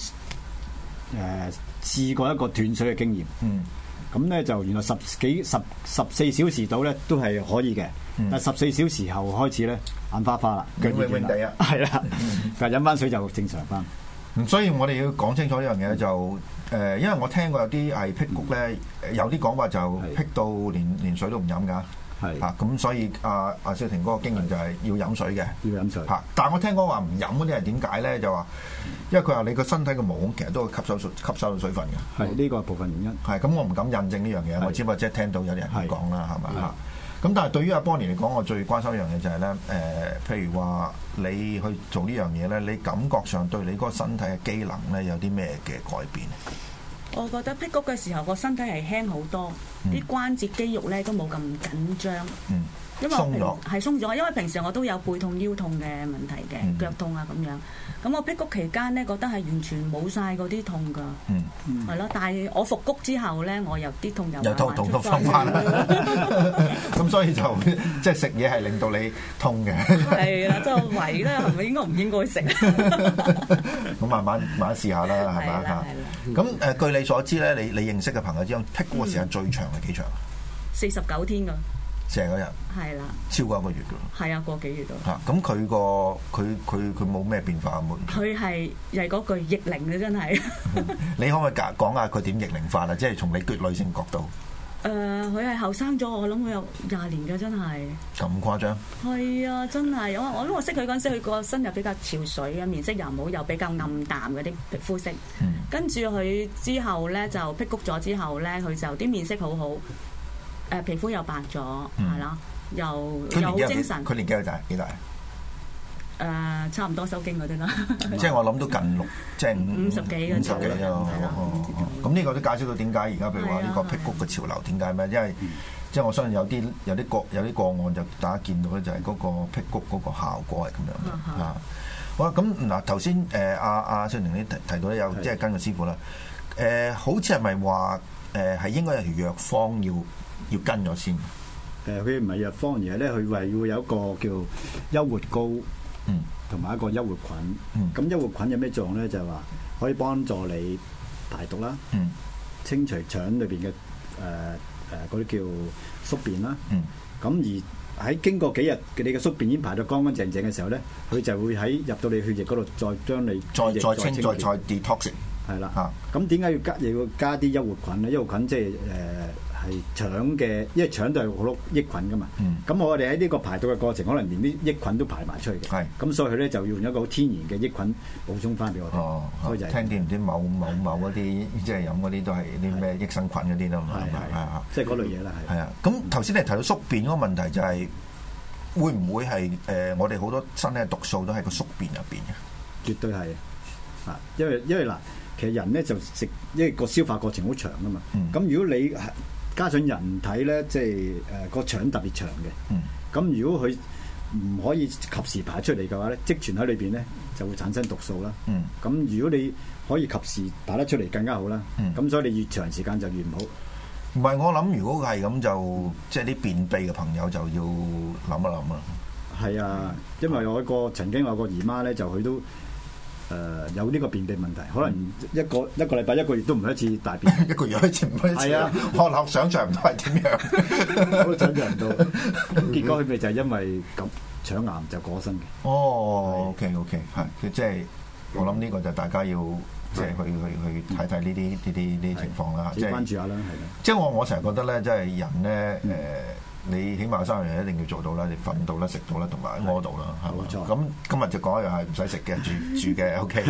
試過一個斷水嘅經驗。咁咧就原來14小時到咧都係可以嘅，但係14小時後開始咧眼花花啦，腳軟軟啦，係啦，但係飲翻水就正常翻。
所以我哋要講清楚呢樣嘢就因為我聽過有啲係辟谷咧，有啲講法就辟到連水都唔飲㗎。係咁所以阿少廷嗰個經驗就係要飲水嘅，
要飲水
嚇。但係我聽講話唔飲嗰啲係點解咧？就話因為佢話你個身體嘅毛孔其實都會吸收到水分嘅。係呢個係部分原因。係咁，我唔敢印證呢樣嘢，我只不過即係聽到有啲人講啦，係咪嚇？咁但係對於阿 Bonnie 嚟講，我最關心一樣嘢就係咧，譬如話你去做呢樣嘢咧，你感覺上對你嗰個身體嘅機能咧有啲咩嘅改變？
我覺得辟谷嘅時候個身體係輕好多，啲關節肌肉咧都冇咁緊張，因為係鬆咗，因為平時我都有背痛腰痛嘅問題嘅，腳痛啊咁樣。咁我辟谷期間咧覺得係完全冇晒嗰啲痛㗎，係咯。但係我復谷之後咧，我又啲痛又
痛到翻啦。咁所以就即係食嘢係令到你痛嘅。係啦，就胃咧係咪應該唔應該食？咁慢慢試下啦，係咪嚇？咁據你所知咧，你認識嘅朋友之中辟谷嘅時間最長係幾長
？49天㗎。
成個日係啦，超過1個月㗎。係啊，個幾月度。嚇，咁佢冇咩變化冇？佢係又係嗰句逆齡嘅真係。你可唔可以講下佢點逆齡法啊？即係從你女性角度。佢係後生咗，我諗佢有20年嘅真係。咁誇張？係啊，真係。我識佢嗰陣時，佢個身又比較潮水嘅，面色又唔好，又比較暗淡嗰啲皮膚色。跟住佢之後咧，就辟谷咗之後咧，佢就啲面色好好。皮膚又白咗，係啦，又好精神。佢年紀幾大？差唔多收經嗰啲啦。即係我諗都近60，即係50幾嘅。50幾咯。咁呢個都解釋到點解而家譬如話呢個辟谷嘅潮流點解咩？因為即係我相信有啲個案就大家見到咧，就係嗰個辟谷嗰個效果係咁樣嚇。好啦，咁嗱頭先阿少廷你提到咧有即係跟個師傅啦。好似係咪話係應該有條藥方要跟咗先？佢唔係藥方，而係咧佢話要有一個叫優活膏，同埋一個優活菌。咁優活菌有咩作用咧？就係話可以幫助你排毒啦，清除腸裏邊嘅嗰啲叫宿便啦。咁而喺經過幾日你嘅宿便已經排到乾乾淨淨嘅時候咧，佢就會喺入到你血液嗰度再將你再清再 detox。係啦，咁點解要加啲優活菌咧？優活菌即係係腸嘅，因為腸都係好多益菌噶嘛。咁我哋喺呢個排毒嘅過程，可能連啲益菌都排埋出去嘅。係，咁所以佢咧就要用一個好天然嘅益菌補充翻俾我哋。哦，所以就聽見唔知某嗰啲即係飲嗰啲都係啲咩益生菌嗰啲啦嘛。係即係嗰類嘢啦。係啊，咁頭先你提到宿便嗰個問題就係會唔會係我哋好多身體嘅毒素都喺個宿便入邊嘅？絕對係。
啊，因為嗱，其實人咧就食，因為個消化過程好長噶嘛。咁如果你加上人體咧，即係個腸特別長嘅，咁如果佢唔可以及時排出嚟嘅話咧，積存喺裏邊咧就會產生毒素啦。咁如果你可以及時排得出嚟更加好啦。咁所以你越長時間就越唔好。
唔係我諗，如果係咁就即係啲便秘嘅朋友就要諗一諗啦。係
啊，因為我曾經有個姨媽咧，就佢都有呢個便秘問題，可能一個禮拜一個月都唔去一次大便，
一個月一次唔去一次。係啊，我想象唔到係點樣，
我都想象唔到。結果佢咪就係因為咁腸癌就過身嘅。
哦 ，OK，係，即係我諗呢個就大家要。即係去睇睇呢啲情況啦，即係
關注下啦，係啦。
即係我成日覺得咧，即係人咧你起碼有3樣嘢一定要做到啦，你瞓到啦、食到啦，同埋屙到啦，係嘛？冇錯。咁今日就講一樣係唔使食嘅，住嘅 OK。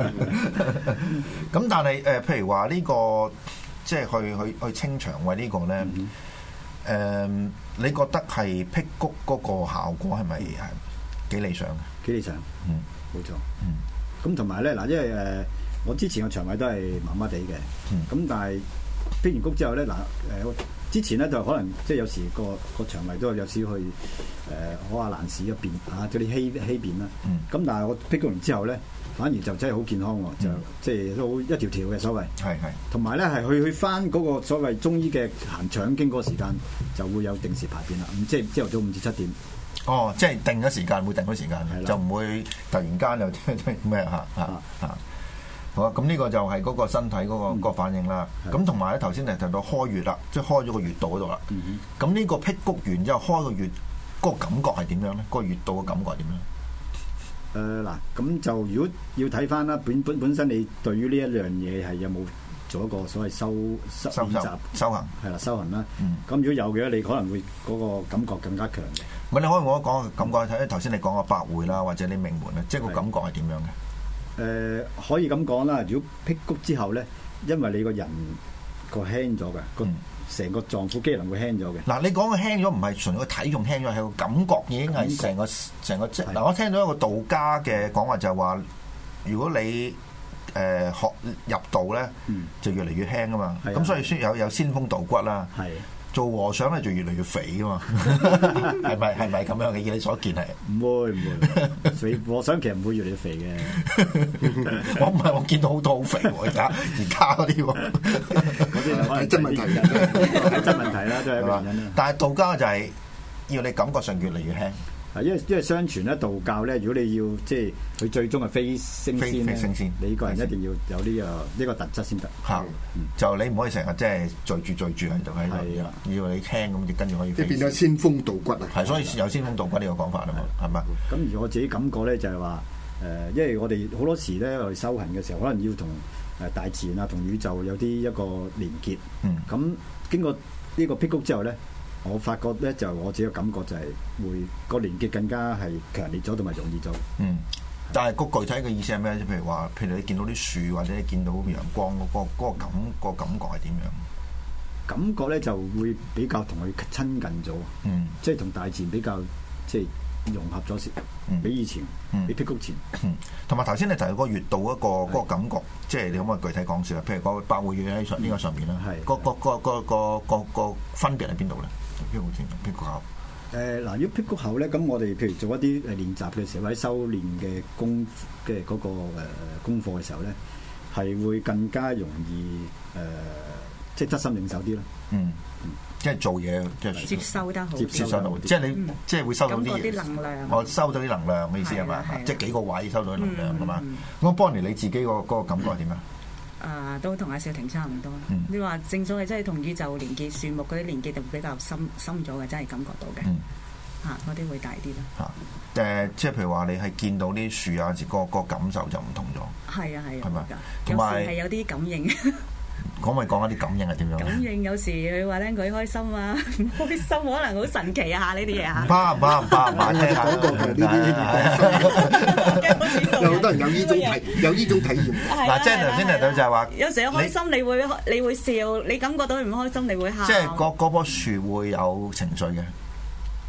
咁但係譬如話呢個即係去清腸胃呢個咧，你覺得係辟谷嗰個效果係咪係幾理想嘅？
幾理想，冇錯。咁同埋咧嗱，因為我之前個腸胃都係麻麻地嘅，咁但係辟完谷之後咧嗱，之前咧就可能即係有時個腸胃都有少去可下爛屎嘅便啊，嗰啲稀便啦。咁但係我辟谷完之後咧，反而就真係好健康喎，就即係都好一條條嘅所謂。係。同埋咧係去翻嗰個所謂中醫嘅行腸經嗰個時間，就會有定時排便啦。即係朝頭早5至7點。
哦，即係定咗時間，會定咗時間，就唔會突然間又咩嚇。好啊，咁呢個就係嗰個身體嗰個反應啦。咁同埋咧，頭先你提到開穴啦，即係開咗個穴道嗰度啦。咁呢個辟谷完之後開個穴，嗰個感覺係點樣咧？個穴道嘅感覺係點樣？
嗱，咁就如果要睇翻啦，本身你對於呢一樣嘢係有冇做一個所謂修行係啦，修行啦。咁如果有嘅，你可能會嗰個感覺更加強嘅。
唔係，你可以我講個感覺睇，頭先你講個百會啦，或者你命門咧，即係個感覺係點樣嘅？
可以咁講啦。如果辟谷之後咧，因為你個人個輕咗嘅，個成個臟腑機能會輕咗嘅。嗱，
你講嘅輕咗唔係純個體重輕咗，係個感覺已經係成個嗱。我聽到一個道家嘅講話就係話，如果你學入道咧，就越嚟越輕啊嘛。咁所以先有仙風道骨啦。做和尚咧就越嚟越肥噶嘛，係咪咁樣嘅？以你所見係
唔會肥和尚其實唔會越嚟越肥嘅。
我唔係，我見到好多好肥喎，而家嗰啲喎，
嗰啲係真問題嘅，係真問題啦，都係一個原因啦。但係
道家就係要你感覺上越嚟越輕。
因為相傳咧，道教咧，如果你要即係佢最終係飛升仙，你個人一定要有呢個特質先得。
就你唔可以成日即係聚住喺度，要你輕咁，就跟住可以飛。
即係變咗仙風道骨啊！
係，所以有仙風道骨呢個講法啊嘛，係嘛？
咁而我自己感覺咧，就係話因為我哋好多時咧，我哋修行嘅時候，可能要同大自然啊、同宇宙有一個連結。咁經過呢個辟谷之後咧，我發覺咧就我自己嘅感覺就係會個連結更加係強烈咗，同埋容易咗。
但係個具體嘅意思係咩？譬如你見到啲樹或者你見到陽光嗰個感覺係點樣？
感覺咧就會比較同佢親近咗。即係同大自然比較即係融合咗先。比以前，比辟谷前。
同埋頭先你提到個穴道嗰個感覺，即係你可唔可以具體講少啊？譬如個百會穴喺呢個上面啦，個分別喺邊度咧？辟谷後，
如果辟谷後咧，咁我哋譬如做一啲練習嘅時候，或者修練嘅功課嘅時候咧，係會更加容易即係得心應手啲咯。
即係做嘢，即係
接收得好，
即係你即係會收到啲
能量。
我收到啲能量嘅意思係嘛？即係幾個位收到啲能量㗎嘛？咁Bonnie你自己嗰個感覺係點啊？
都同阿少婷差唔多。你話正所謂真係同宇宙連結，樹木嗰啲連結就比較深咗嘅，真係感覺到嘅。嗰啲會大啲咯。
即係譬如話你係見到啲樹啊，個感受就唔同咗。係啊，
係咪？同埋係有啲感應。
可唔可以講下啲感應係點樣？
感應有時佢話咧佢開心啊，唔開心可能好神奇啊呢啲嘢啊。
唔怕，聽下。
講過嘅呢啲，有好多人有呢種體驗。
嗱，即係頭先提到就係話，
有時開心你會笑，你感覺到唔開心你會喊。
即係嗰棵樹會有情緒嘅。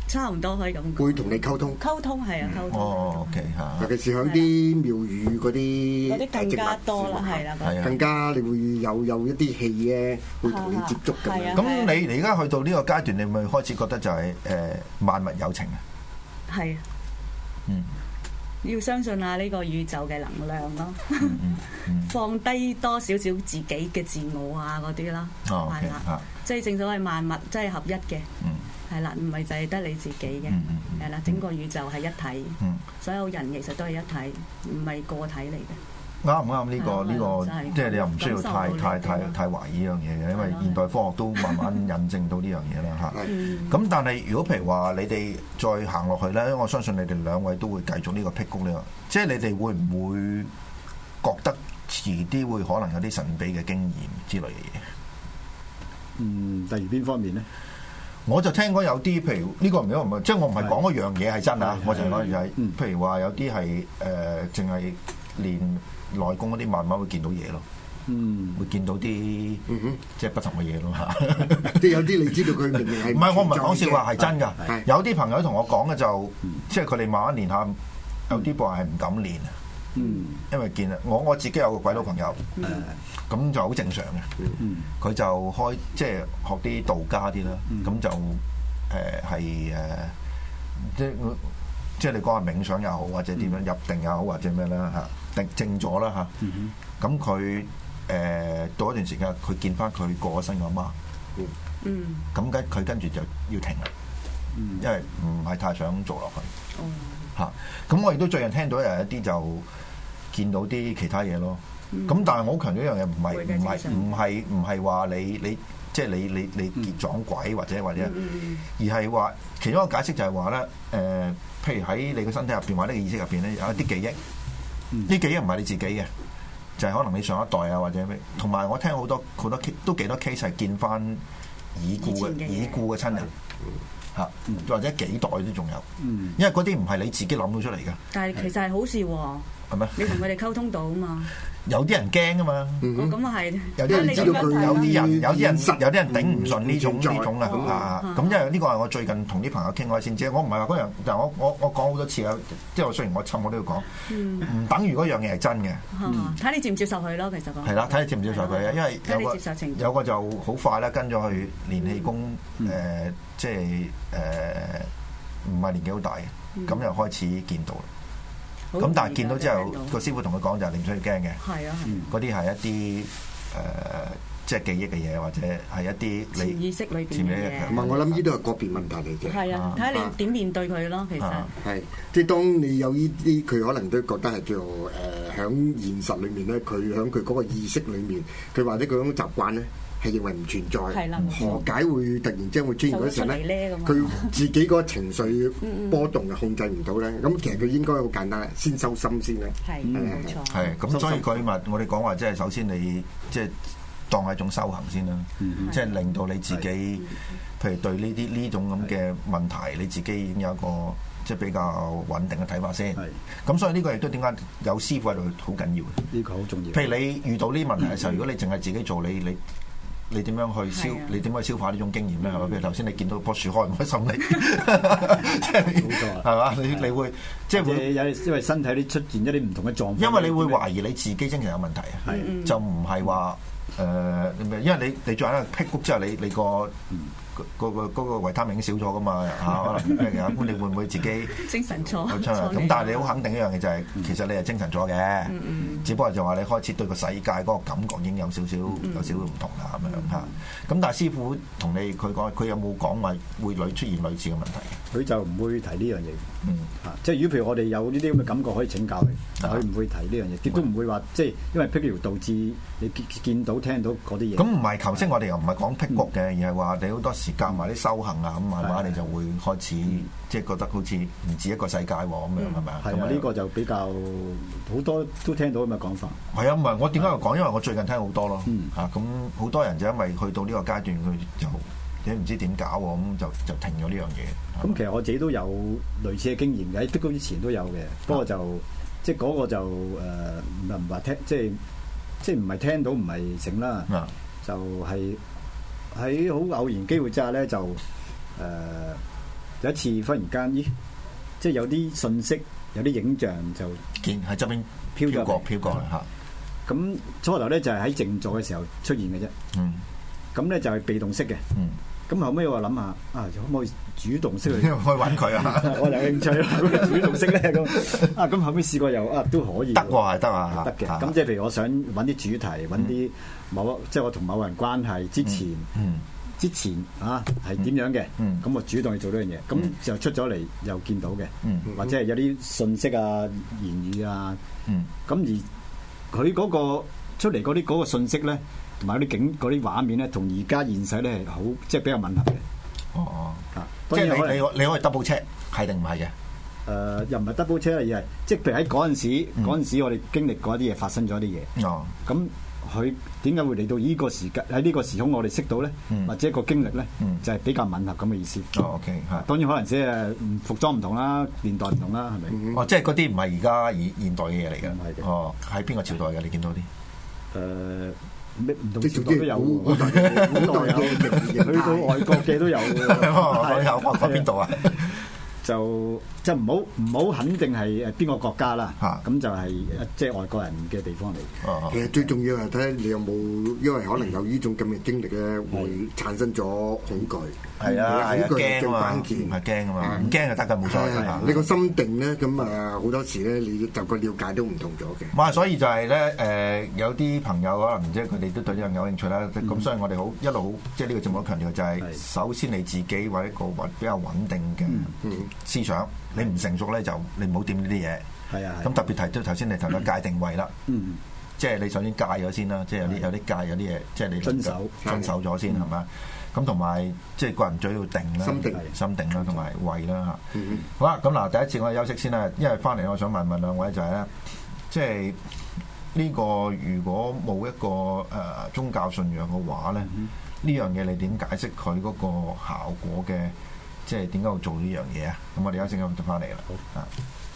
差唔多可以咁講。
會同你溝通。
溝通係啊，溝通。
哦，OK 嚇。
尤其是喺啲廟宇嗰啲，
嗰啲更加多啦，係啦，
係啊，
更加你會有一啲氣咧，會同你接觸咁樣。
咁你而家去到呢個階段，你咪開始覺得就係萬物有情啊？
係啊，要相信下呢個宇宙嘅能量咯，放低多少少自己嘅自我啊嗰啲啦，係啦，即係正所謂萬物即係合一嘅，係啦，唔係就係得你自己嘅，係啦，整個宇宙係一體，所有人其實都係一體，唔係個體嚟嘅。
啱唔啱？呢個即係你又唔需要太懷疑呢樣嘢嘅，因為現代科學都慢慢印證到呢樣嘢啦嚇。咁但係如果譬如話你哋再行落去咧，我相信你哋兩位都會繼續呢個辟谷呢個，即係你哋會唔會覺得遲啲會可能有啲神秘嘅經驗之類嘅嘢？
例如邊方面咧？
我就聽講有啲，譬如呢個唔係，即係我唔係講嗰樣嘢係真啊，我淨係講就係，譬如話有啲係淨係練內功嗰啲慢慢會見到嘢咯，會見到啲即係不同嘅嘢咯嚇。
即係有啲你知道佢明明係
唔係，我唔係講笑話，係真㗎。有啲朋友同我講嘅就，即係佢哋慢慢練下，有啲話係唔敢練啊。因為見啊，我自己有個鬼佬朋友，咁就好正常嘅。佢就開即係學啲道家啲啦，咁就係即係你講下冥想又好，或者點樣入定又好，或者咩啦嚇，定靜咗啦嚇。咁佢到一段時間，佢見翻佢過咗身嘅阿媽，咁佢跟住就要停啦，因為唔係太想做落去嚇。咁我亦都最近聽到有一啲就見到啲其他嘢咯。咁但係我好強調一樣嘢，唔係話你即係你結撞鬼或者，而係話其中一個解釋就係話咧譬如喺你嘅身體入邊或者你嘅意識入邊咧有一啲記憶，啲記憶唔係你自己嘅，就係可能你上一代啊或者咩。同埋我聽好多都幾多 case 係見翻已故嘅親人嚇，或者幾代都仲有，因為嗰啲唔係你自己諗到出嚟嘅。
但係其實係好事喎，係咩？你同佢哋溝通到啊嘛。有啲
人驚啊嘛，
咁啊係，
有啲人知道佢，
有啲人頂唔順呢種啊，咁因為呢個係我最近同啲朋友傾開先知，我唔係話嗰樣，但係我講好多次啊，即係我雖然我侵我都要講，唔等於嗰樣嘢係真嘅，
睇你接唔接受佢咯，其實講係
啦，睇你接唔接受佢啊，因為有個就好快啦，跟咗去練氣功，即係唔係年紀好大嘅，咁又開始見到啦。咁但係見到之後，個師傅同佢講就係你唔需要驚嘅。係啊，嗰啲係一啲即係記憶嘅嘢，或者係一啲你
潛意識裏邊嘅嘢。
唔係，我諗呢都係個別問題嚟嘅。
係啊，睇下你點面對佢咯，其實。
係，即係當你有呢啲，佢可能都覺得係叫做喺現實裏面咧，佢喺佢嗰個意識裏面，佢或者佢嗰種習慣咧。係認為唔存在，何解會突然之間會出現嗰時咧？佢自己嗰個情緒波動就控制唔到咧。咁其實佢應該好簡單，先收心先咧。係冇錯。係咁，所以佢話我哋講話，即係首先你即係當係一種修行先啦，即係令到你自己，譬如對呢種咁嘅問題，你自己已經有一個即係比較穩定嘅睇法先。咁所以呢個亦都點解有師傅喺度好緊要？呢個好重要。譬如你遇到呢啲問題嘅時候，如果你淨係自己做你點樣去消？你點樣去消化呢種經驗咧？係嘛？譬如頭先你見到棵樹開唔開心你，即係冇錯，係嘛？你會即係會
因為身體啲出現一啲唔同嘅狀況，
因為你會懷疑你自己精神有問題啊，就唔係話因為你做緊辟谷之後，你個維他命已經少咗噶嘛嚇，可能咩嘅？咁你會唔會自己
精神錯？
咁但係你好肯定一樣嘢就係，其實你係精神咗嘅，只不過就話你開始對個世界嗰個感覺已經有少少唔同啦咁樣嚇。咁但係師傅同你佢講，佢有冇講話會出現類似嘅問題？
佢就唔會提呢樣嘢。即係如果譬如我哋有呢啲咁嘅感覺可以請教佢，佢唔會提呢樣嘢，亦都唔會話即係因為辟療導致你見到聽到嗰啲嘢。
咁唔係頭先我哋又唔係講辟谷嘅，而係話你好多時夾埋啲修行啊，咁慢慢你就會開始即係覺得好似唔止一個世界喎咁樣係咪啊？
係啊，呢個就比較好多都聽到咁嘅講法。
係啊，唔係我點解要講？因為我最近聽好多咯嚇，咁好多人就因為去到呢個階段，佢就你唔知點搞喎，咁就停咗呢樣嘢。
咁其實我自己都有類似嘅經驗嘅，喺辟谷之前都有嘅，不過就即係嗰個就唔話聽，即係唔係聽到唔係醒啦，就係喺好偶然機會之下咧，就有一次忽然間，咦，即係有啲信息、有啲影像就
見喺側邊飄過啦嚇。
咁初頭咧就係喺靜坐嘅時候出現嘅啫。咁咧就係被動式嘅。咁後尾我諗下啊，可唔可以主動式去
揾佢啊？
我有興趣啦，主動式咧咁啊，咁後尾試過又都可以。
得喎，係得啊，
得嘅。咁即係譬如我想揾啲主題，揾啲即係我同某人關係之前啊係點樣嘅？咁我主動去做呢樣嘢，咁就出咗嚟又見到嘅，或者係有啲信息啊、言語啊，咁而佢嗰個出嚟嗰個信息咧，同埋嗰啲畫面咧，同而家現實咧係好即係比較吻合嘅。
哦，即係你可以 double check 係定唔係嘅？
又唔係 double check 而係即係譬如喺嗰陣時我哋經歷過一啲嘢，發生咗啲嘢。哦，咁佢點解會嚟到呢個時間喺呢個時空我哋識到咧？或者個經歷咧，就係比較吻合咁嘅意思。
哦 ，OK， 係。當
然可能即係服裝唔同啦，年代唔同啦，係咪？
哦，即係嗰啲唔係而家現代嘅嘢嚟嘅。
唔係嘅。
哦，喺邊個朝代嘅？你見到啲？
咩唔同朝代都有喎，去到外國嘅都有喎。
有外國邊度啊？
就即係唔好肯定係邊個國家啦，咁就係即係外國人嘅地方嚟。
其實最重要係睇下你有冇，因為可能有呢種咁嘅經歷咧，會產生咗恐懼。
係啊，
恐懼係最關鍵，
唔係驚啊嘛，唔驚就得㗎，冇所謂。
你個心定咧，咁好多時咧，你就個了解都唔同咗嘅。
所以就係咧有啲朋友可能即係佢哋都對呢樣有興趣啦。咁所以我哋一路好即係呢個節目都強調就係首先你自己揾一個比較穩定嘅思想。你唔成熟咧，就你唔好掂呢啲嘢。
係啊。
咁特別提到頭先你提到界定位啦。即係你首先戒咗先啦，即係有啲戒有啲嘢，即係你遵守咗先係嘛？咁同埋即係個人最要定啦，心定啦，同埋慧啦嚇。好啦，咁嗱，第一次我哋休息先啦，因為翻嚟我想問兩位就係咧，即係呢個如果冇一個宗教信仰嘅話咧，呢樣嘢你點解釋佢嗰個效果嘅？即係點解要做呢樣嘢啊？咁我哋休息咁就翻嚟啦。好啊。